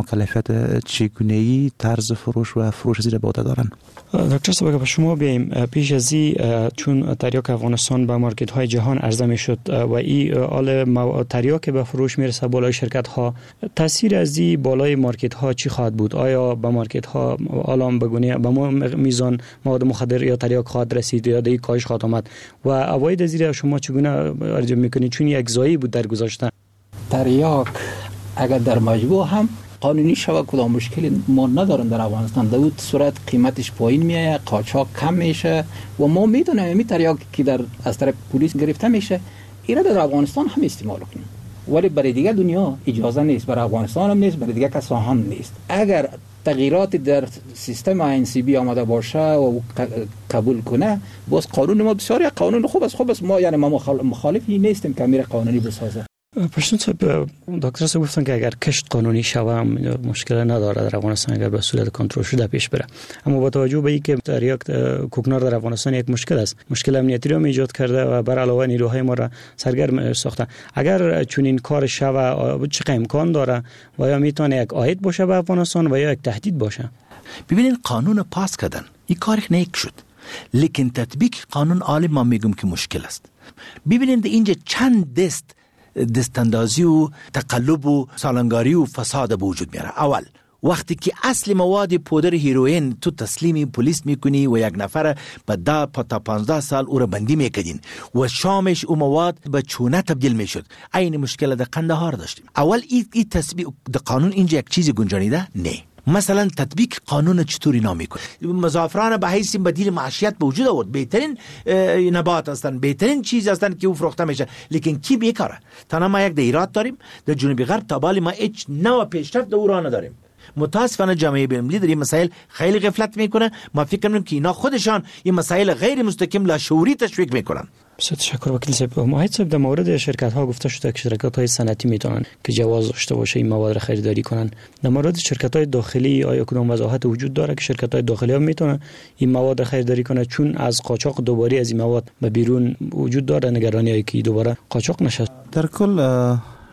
مکلفیت چگونه‌ای طرز فروش و فروش زیر به عهده دارند. دکتر صاحب اگر شما بیایم پیش از این چون تریاک افغانستان به مارکت های جهان عرضه می شد و این آل تریاک به فروش میرسه بالای شرکت ها، تاثیر از این بالای مارکت ها چی خواهد بود؟ آیا به مارکت ها الان بگونه به ما میزان مواد مخدر یا تریاک خواهد رسید یا دیگه کاهش خواهد آمد و اواید زیر شما چگونه ارجاع میکنید؟ چون یک زایی بود در گذشته. تریاک اگر در مجموع هم قانونی شود کدام مشکلی ما نداریم در افغانستان، در اون صورت قیمتش پایین میاد، قاچاق کم میشه و ما میدونیم این تریاک که در از طرف پلیس گرفته میشه اینا در افغانستان هم استعمال کنیم، ولی برای دیگر دنیا اجازه نیست، برای افغانستان هم نیست، برای دیگر کسان هم نیست. اگر تغییرات در سیستم آی ان سی بی آمده باشه و قبول کنه، باز قانون ما بسیار قانون خوب است خوب است ما یعنی ما مخالفی نیستیم که امیر قانونی بسازه. پشتون صاحب دکتر صاحب گفتن که اگر کشت قانونی شوه مشکل نداره در افغانستان اگر به صورت کنترل شده پیش بره، اما با توجه به اینکه تریاک کوکنار در افغانستان یک مشکل است، مشکل امنیتی رو ایجاد کرده و بر علاوه نیروهای ما را سرگرم ساخته، اگر چون این کار شوه چه امکان داره و یا میتونه یک عاید باشه به افغانستان و یا یک تهدید باشه؟ ببینید قانون پاس کردن این کار نیک شد، لیکن تطبیق قانون عالی ما میگم که مشکل است. ببینید اینجا چند دست دستاندازی و تقلب و سالنگاری و فساد به وجود میاره. اول وقتی که اصل مواد پودر هیروئین تو تسلیم پلیس میکنی و یک نفر به ده تا پانزده سال او را بندی میکردین و شامش او مواد به چونه تبدیل میشد، این مشکل در قندهار داشتیم. اول این ای تطبیق در قانون اینجا یک چیزی گنجانیده نه. مثلا تطبیق قانون چطوری نامی کنه؟ مزافران به حیث بدیل معیشت به وجود آورد، بهترین نبات هستن، بهترین چیز هستن که او فروخته میشه، لیکن کی بیکاره؟ تنها ما یک دیرات داریم در جنوبی غرب تا بالی ما هیچ نوع پیشرفت در او نداریم. متاسفانه جامعه بین‌المللی در این مسائل خیلی غفلت میکنه. ما فکر میکنیم که اینا خودشان این مسائل غیر مستقیم لاشعوری تشویق میکنن. بسیار تشکر وکیل صاحب. ماهید صاحب در مورد شرکت ها گفته شده که شرکت های صنعتی میتونن که جواز داشته باشه این مواد را خریداری کنن. در مورد شرکت های داخلی آیا کدام وضاحت وجود داره که شرکت های داخلی هم میتونن این مواد را خریداری کنن؟ چون از قاچاق دوباره از این مواد به بیرون وجود داره نگرانی هایی که دوباره قاچاق نشه. در کل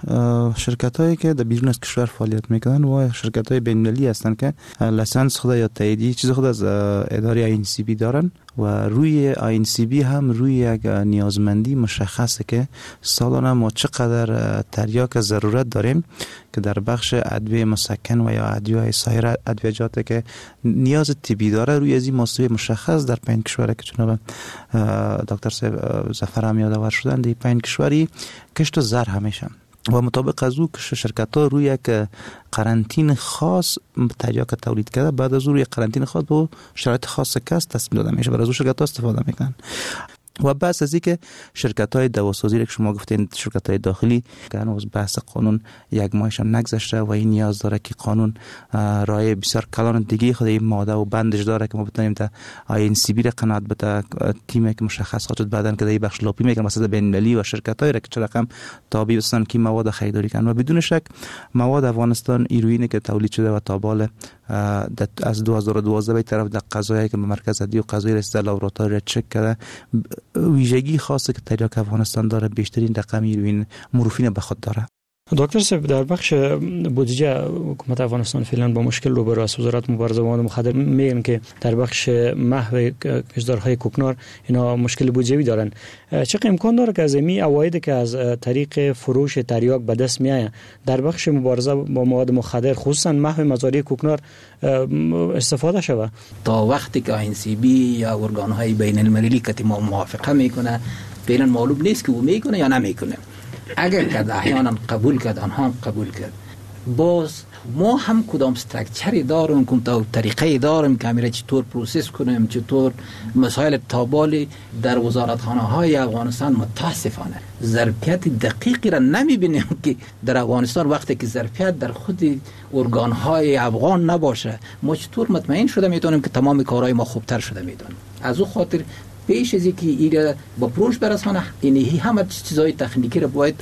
شرکت هایی که در بیرون از کشور فعالیت میکنن و شرکت های بین المللی هستن که لسانس خود یا تاییدی چیز خود از اداره آی ان سی بی دارن و روی آی ان سی بی هم روی یک نیازمندی مشخصه که سالانه ما چقدر تریاک ضرورت داریم که در بخش ادویه مسکن و یا ادویه سایر ادویجات که نیاز طبی داره روی از این مستوی مشخص در پنج کشور که جناب دکتر صاحب ظفر هم یادآور شدن در پنج کشوری کشت زر همیشه و مطابق از او شرکت ها روی یک قرنطین خاص تریاک تولید کرده، بعد از روی قرنطین خاص با شرایط خاص کس تصمیم داده میشه، برای از او شرکت ها استفاده میکنن. و بحث از این که شرکت های دواسازی که شما گفتین شرکت های داخلی که هنوز بحث قانون یک ماهش هم نگذشته و این نیاز داره که قانون رای بسیار کلان دیگه خود این ماده و بندش داره که ما بتونیم تا آی ان سی بی را قناعت بده تیمی که مشخصات بعدن که در بخش لاپی میگن مثلا بین المللی و شرکت های را که چه رقم تابع هستن که مواد خریداری کنن و بدون شک مواد افغانستان هیروئین که تولید شده و تابال از دو هزار و دوازده به طرف در قضایی که به مرکز عدلی و قضایی رسیده لابراتوار چک کرده ویژگی خاصی که تریاک افغانستان داره بیشترین رقم هیروئین مورفین به خود داره. دکتر صاحب در بخش بودجه حکومت افغانستان فعلا با مشکل روبرو است. وزارت مبارزه با مواد مخدر میگن که در بخش محو کشدارهای کوکنار اینا مشکل بودجه‌ای دارن. چه امکان داره که از این اوایدی که از طریق فروش تریاک به دست میآید در بخش مبارزه با مواد مخدر خصوصا محو مزارع کوکنار استفاده شود؟ تا وقتی که آی ان سی بی یا ارگان‌های بین المللی که ما موافقه میکنه فعلا معلوم نیست که او میکنه یا نمیکنه. اگر که احیانا قبول کرد آنها هم قبول کرد، باز ما هم کدام استراکچری داریم، کدام طریقه داریم که همیشه چطور پروسس کنیم، چطور مسائل تابالی در وزارتخانه های افغانستان متاسفانه ظرفیت دقیقی را نمیبینیم که در افغانستان وقتی که ظرفیت در خود ارگان های افغان نباشه ما چطور مطمئن شده میتونیم که تمام کارهای ما خوبتر شده میدونیم. از او خاطر پیش از اینکه ایره با فروش برسانه، یعنی همه چیزای تکنیکی رو باید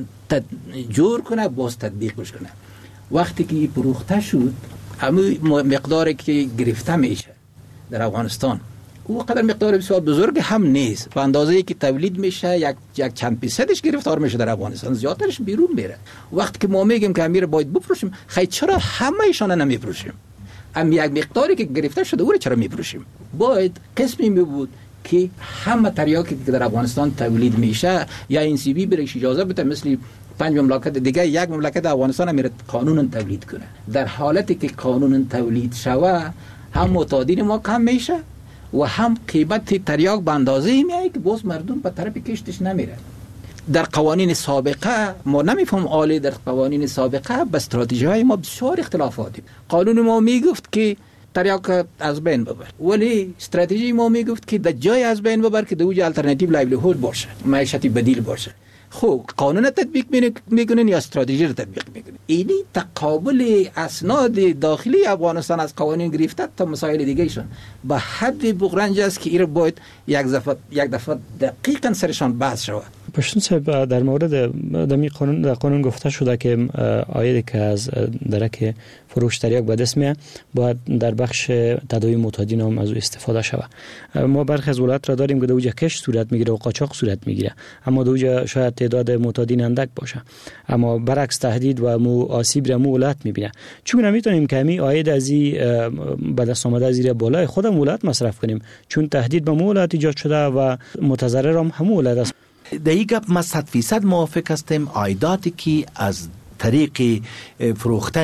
جور کنه، باز تطبیق کنه. وقتی که فروخته شد، همون مقداری که گرفته میشه در افغانستان او قدر مقدار بسیار بزرگ هم نیست. به اندازه‌ای که تولید میشه یک یک چند فیصدش گرفتار میشه در افغانستان، زیادترش بیرون میره. وقتی که ما میگیم که امیر باید بفروشیم، خیلی چرا همه ایشان نمیفروشیم؟ ام یک مقداری که گرفته شده او چرا میفروشیم؟ باید قسمی می بود که همه تریاکی که در افغانستان تولید میشه یا این سی بی برش اجازه بده، مثل پنج مملکت دیگه یک مملکت افغانستان امیر قانون تولید کنه. در حالتی که قانون تولید شوه، هم معتادین ما کم میشه و هم قیمت تریاک به اندازه‌ای میایه که باز مردم به طرف کشتش نمیره. در قوانین سابقه ما نمیفهم آلی در قوانین سابقه به استراتژی های ما بسیار اختلافاتی. قانون ما میگفت که تریاک از بین ببر، ولی استراتژی ما میگفت که در جای از بین ببر که در اوج الटरनेटिव لایولیهود باشه، معیشتی بدیل باشه. خب قانون تطبیق میکنین یا استراتژی رو تطبیق میکنین؟ اینی تقابل اسناد داخلی افغانستان از قوانین گرفته تا مسائل دیگه ایشون به حد بغرنج است که این باید یک دفعه یک دفعه دقیقاً سرشان بحث شود. پشتون صاحب، در مورد دمی قانون در قانون گفته شده که آیدی که از درک فروش تریاک به دست میاد باید در بخش تداوی معتادین هم از او استفاده شود. ما برخی از ولایت را داریم که در اوجا کش صورت میگیره و قاچاق صورت میگیره، اما در اوجا شاید تعداد معتادین اندک باشه، اما برعکس تهدید و مو آسیب را مو ولایت میبینه. چون نمیتونیم کمی آید از این به دست آمده از زیر بالای خودم ولایت مصرف کنیم، چون تهدید به مو ولایت ایجاد شده و متضرر هم همو ولایت است. در این گپ ما صد فیصد موافق هستیم. عایداتی که از طریق فروختن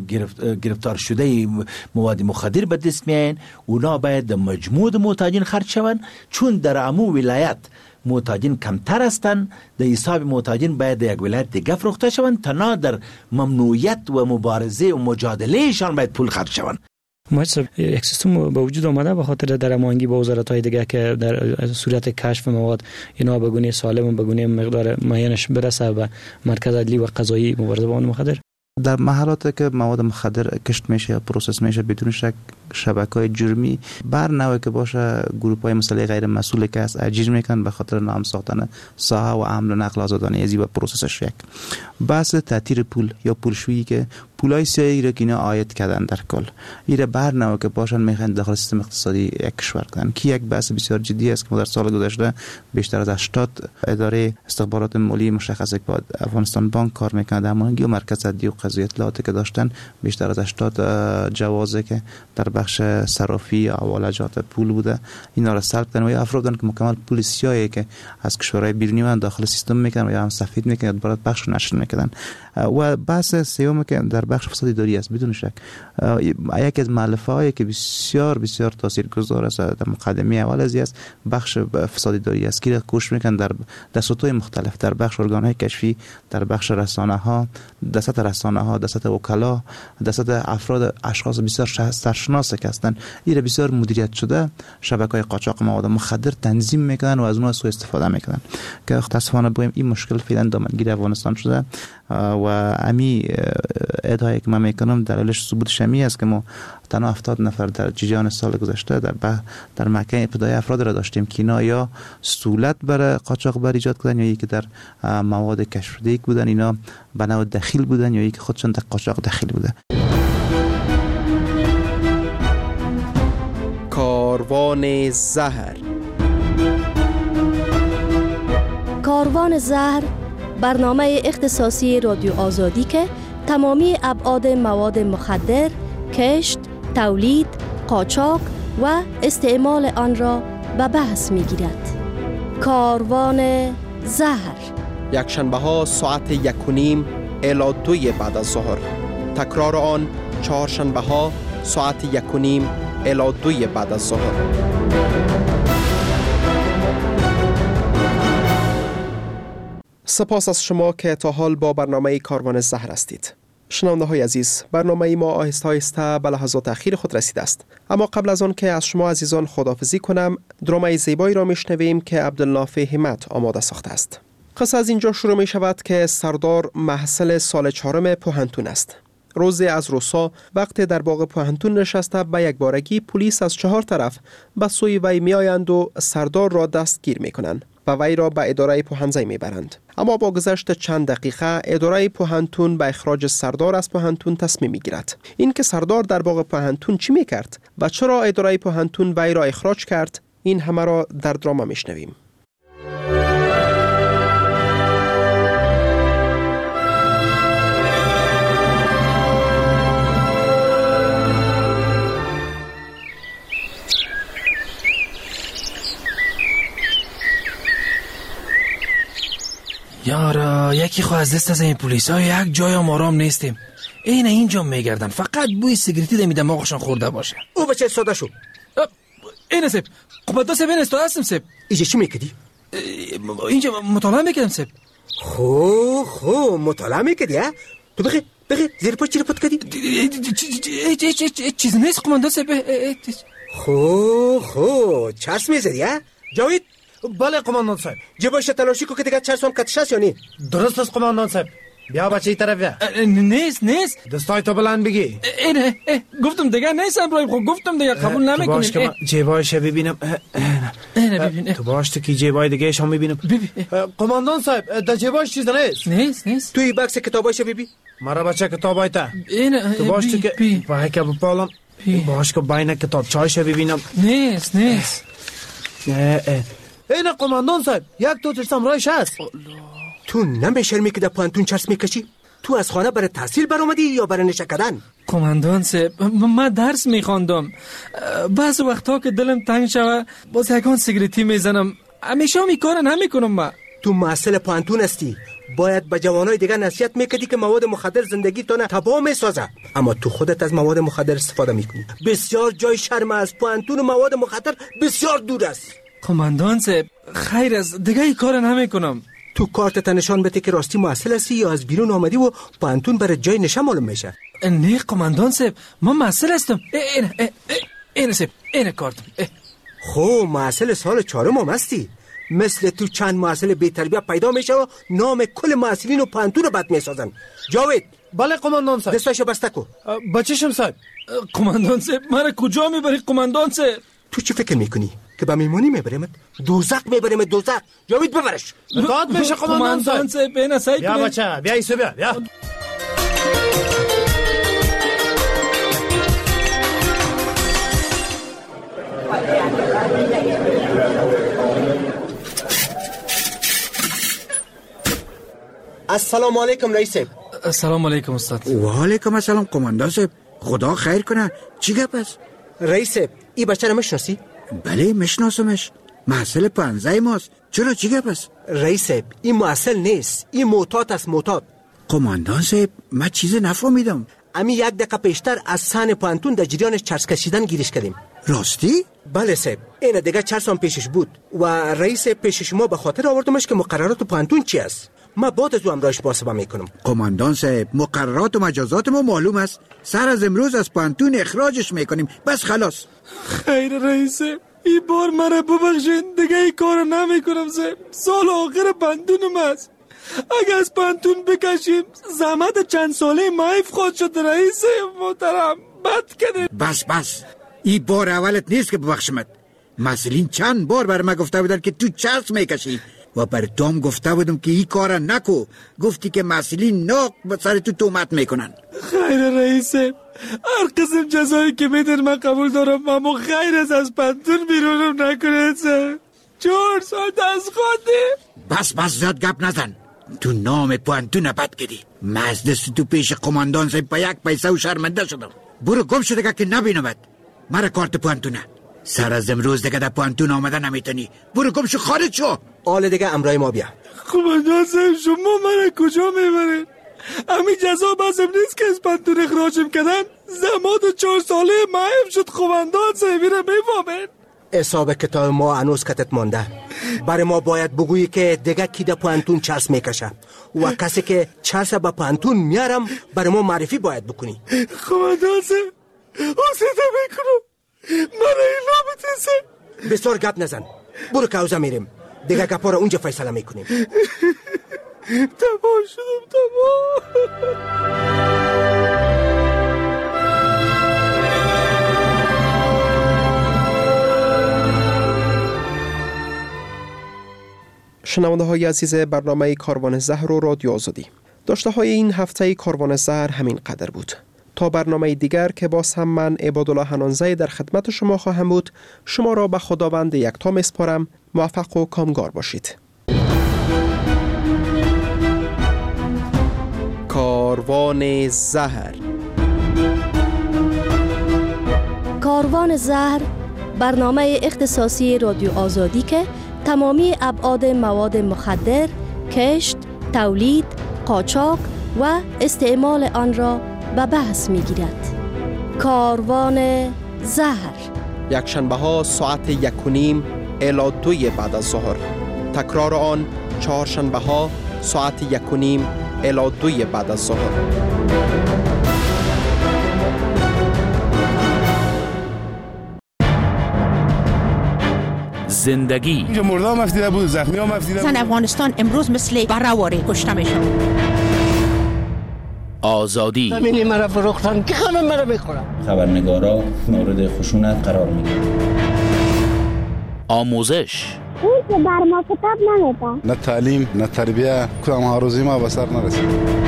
گرفتار شده مواد مخدر به دست میان، اونا باید در مجموع معتادین خرج شوند، چون در عموم ولایت معتادین کمتر هستند. در حساب معتادین باید در یک ولایت دیگه فروخته شوند، تا در ممنوعیت و مبارزه و مجادلهشان باید پول خرج شوند. ماست یک سیستم به وجود آمده به خاطر درمانگی با وزارت‌های دیگه که در صورت کشف مواد اینا به گونه سالم و به گونه مقدار معینش برسه و مرکز عدلی و قضایی مبارزه با مواد مخدر. در محلاتی که مواد مخدر کشت میشه یا پروسس میشه، بدون شک شبکه‌های جرمی بر نوعی که باشه گروه‌های مسئله غیر مسئولی که از اجیر میکنن به خاطر نام ساختن ساحه و حمل و نقل آزادانه ازی و پروسسش. یک بحث تأثیر پول یا پولشویی که پولای سیاهی را که اینا عاید کردن در کل ایره بر نوعی که باشن میخوان داخل سیستم اقتصادی یک کشور کنن، که یک بحث بسیار جدی است که ما در سال گذشته بیشتر از هشتاد اداره استخبارات مالی مشخصه که با افغانستان بانک کار میکنه در مهنگی و مرکز عدلی و قضایی اطلاعاتی که داشتن بیشتر از هشتاد جوازه که در بخش صرافی یا حوالجات پول بوده اینا را سلب کردن و یا افرادن که مکمل پول سیاهی که از کشورهای بیرونی من داخل سیستم میکنن و یا هم سفید میکنن برات بخش نشر میکنن. و بحث سوم که در بخش فساد اداری است، بدون شک یکی از مؤلفه هایی که بسیار بسیار تاثیرگذار است در مقدمه اول از است بخش فساد اداری است که کوشش میکنن در دستورهای مختلف، در بخش ارگان‌های کشفی، در بخش رسانه ها، دست رسانه ها، دست وکلا، دست افراد اشخاص بسیار سرشناس که هستند این بسیار مدیریت شده شبکه‌های قاچاق مواد مخدر تنظیم میکنن و از اونها سوء استفاده میکنن که متاسفانه بگیم این مشکل فعلا دامنگیر افغانستان شده و امی ادعایی که من میکنم دلیلش ثبوت شمی است که ما تنها هفتاد نفر در جریان سال گذشته در در مکه ابتدای افراد را داشتیم که اینا یا سهولت برای قاچاق بر ایجاد کردن یا یکی در مواد کشف شده بودن، اینا به نوع دخیل بودن یا یکی خودشون در قاچاق دخیل بوده. کاروان زهر. کاروان زهر برنامه اختصاصی رادیو آزادی که تمامی ابعاد مواد مخدر، کشت، تولید، قاچاق و استعمال آن را به بحث می گیرد. کاروان زهر یک شنبه ها ساعت یک و نیم الی دوی بعد از ظهر، تکرار آن چهار شنبه ها ساعت یک و نیم الی دوی بعد از ظهر. سپاس از شما که تا حال با برنامه کاروان زهر هستید. شنونده های عزیز، برنامه ما آهسته آهسته به لحظات اخیر خود رسیده است، اما قبل از آن که از شما عزیزان خداحافظی کنم، درامه زیبایی را میشنویم که عبدالنافع همت آماده ساخته است. قصه از اینجا شروع می شود که سردار محصل سال چهارم پوهنتون است. روزی از روسا وقتی در باغ پوهنتون نشسته به یک بارگی پلیس از چهار طرف به سوی وی می آیند و سردار را دستگیر می کنند و وی را به اداره پوهنځی می برند. اما با گذشت چند دقیقه اداره پوهنتون به اخراج سردار از پوهنتون تصمیم می گیرد. این که سردار در باغ پوهنتون چی می کرد و چرا اداره پوهنتون وی را اخراج کرد، این همه را در دراما می شنویم. یارا یکی خو از دست از این پلیس ها یک جای هم آرام نیستیم. این اینجا میگردن، فقط بوی سیگریتی دمی دماغشان خورده باشه. او بچه ساده شو. این سب قبطا سب این استاد هستم سب. اینجا چی میکدی؟ اینجا مطالعه میکردم سب. خو خو مطالعه میکدی ها؟ تو بخی بخی زیر پا چی رو پت کدی؟ چیز نیست قماندا سب. خو خو چرس میزدی ها؟ جاوید؟ بله قماندان صاحب. جباش تلاشی کو که دیگه چرس هم کتش هست یا نی؟ درست است قماندان صاحب. بیا بچه ای طرف بیا. نیست نیست. دستای تو بلند بگی. اینه گفتم دیگه نیستم برای خود، گفتم دیگه قبول نمیکنیم. تو باش که جیبایش ببینم. اینه ببین. تو باش تو که جیبای دیگه شما ببینم. ببین قماندان صاحب در جیبایش چیز نیست. نیست نیست. توی بکس کتابایش ببین. مرا بچه کتابای تا. اینه تو باش تو که وای که بپالم. باش که باینه کتاب چایش ببینم. نیست نیست. اینه قماندان صاحب یک تو ترسم رایش هست. تو نمیشرمی که در پوهنتون چرس میکشی؟ تو از خانه برای تحصیل برآمدی یا برای نشه کردن؟ قماندان صاحب من درس میخواندم، بعض وقتا که دلم تنگ شوه باز یکان سیگریتی میزنم. همیشه می کار نمیکنم. من تو محصل پوهنتون هستی، باید به جوانای دیگه نصیحت میکردی که مواد مخدر زندگی تو نه تباه میسازه، اما تو خودت از مواد مخدر استفاده میکنی. بسیار جای شرم از پوهنتون و مواد مخدر بسیار دور است. قماندان صاحب خیر از دیگه ای کار نمیکنم. تو کارت نشان بده که راستی محصل هستی یا از بیرون آمدی و پوهنتون برای جای نشه معلوم میشه. نه قماندان صاحب من محصل هستم. این این صاحب این کارتم. خو محصل سال چهارم هم هستی. مثل تو چند محصل بی تربیت پیدا میشه و نام کل محصلین و پوهنتون رو بد میسازن. جاوید. بله قماندان صاحب. دستاشو بسته کو. بچه‌شم صاحب. قماندان صاحب مرا کجا میبری قماندان صاحب؟ تو چی فکر میکنی؟ که به میمونی میبریمت؟ دوزخ میبریمت دوزخ. جاوید ببرش. داد میشه قماندان صاحب. بیا سعی کن. بیا بچه بیا ایسو بیا بیا. السلام علیکم رئیس صاحب. السلام علیکم استاد. و علیکم السلام قماندان صاحب. خدا خیر کنه. چی گپ است؟ رئیس صاحب این بچه رو میشناسی؟ بله میشناسمش. محصل پنځه ماست. چرا چی گپ است؟ رئیس صاحب این محصل نیست، این معتاد است. معتاد. قماندان صاحب من چیز نفهمیدم. امی یک دقیقه پیشتر از صحن پوهنتون در جریانش چرس کشیدن گیرش کردیم. راستی؟ بله صاحب. این دیگه چرس هم پیشش بود و رئیس پیش شما به خاطر آوردمش که مقررات پوهنتون چی است. ما بعد از او امرایش محاسبه میکنم. قماندان صاحب مقررات و مجازات ما معلوم است. سر از امروز از پوهنتون اخراجش میکنیم. بس خلاص. خیر رئیس این بار مرا ببخشین، دیگه این کار نمیکنم صاحب. سال آخر پوهنتونم است. اگه از پوهنتون بکشیم زحمت چند ساله مایف خود شد. رئیس محترم بد کردید. بس بس این بار اولت نیست که ببخشمت. مسئولین چند بار بر من گفته بودن که تو چرس میکشی و بر توم گفته بودم که این کار نکو. گفتی که مسئولین ناق به سر تو تومت میکنن. خیر رئیس هر قسم جزایی که میدن من قبول دارم، اما خیر از از پوهنتون بیرونم نکنید سر. چهار سال دست خواندی. بس بس زیاد گپ نزن. تو نام پوهنتون بد کردی. من از دست تو پیش قماندان صاحب با یک پیسه و شرمنده شدم. برو گم شده که نبینمت. مرا کارت پوهنتونه. سر از امروز دیگه در پوهنتون آمده نمیتونی. برو گم شو خارج شو. آل دیگه امرای ما بیا. قماندان صاحب شما مرا کجا میبرید؟ همین جزا بازم نیست که از پوهنتون اخراجم کردن. زمان چهار ساله مایم شد. قماندان صاحب رو میفهمید. حساب کتاب ما هنوز کتت مانده. برای ما باید بگویی که دیگه کی در پوهنتون چرس میکشه و کسی که چرس به پوهنتون میارم برای ما معرفی باید بکنی. قماندان صاحب حسیده میکنم مرا این نامتیسه. بسیار گپ نزن. برو کوزه میریم. دیگه گپا رو اونجا فیصله میکنیم. تباه شدم تباه. شنونده های عزیز برنامه کاروان زهر و رادیو آزادی، داشته های این هفته کاروان زهر همین قدر بود. تا برنامه دیگر که باز هم من عبادالله حنانزی در خدمت شما خواهم بود، شما را به خداوند یکتا میسپارم. موفق و کامگار باشید. کاروان زهر. کاروان زهر برنامه اختصاصی رادیو آزادی که تمامی ابعاد مواد مخدر، کشت، تولید، قاچاق و استعمال آن را به بحث می گیرد. کاروان زهر یک شنبه ها ساعت یک و نیم الی دوی بعد از ظهر. تکرار آن چهار شنبه ها ساعت یک و نیم الی دوی بعد از ظهر. زندگی اینجا مردم مفتیده بود، زخمی ها مفتیده بود. زن افغانستان امروز مثل برهواری کشته میشن. آزادی زمینی مرا فروختن که همه مرا میخورن. خبرنگارا مورد خشونت قرار میگیرن. آموزش اون که بر ما کتاب نمیده. نه تعلیم نه تربیه، کدام ها روزی ما به سر نرسید.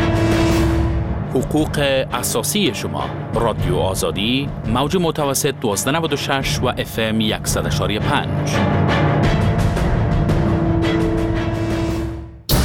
حقوق اساسی شما. رادیو آزادی موج متوسط دوازده نود و شش و اف ام صد و شش و پنج.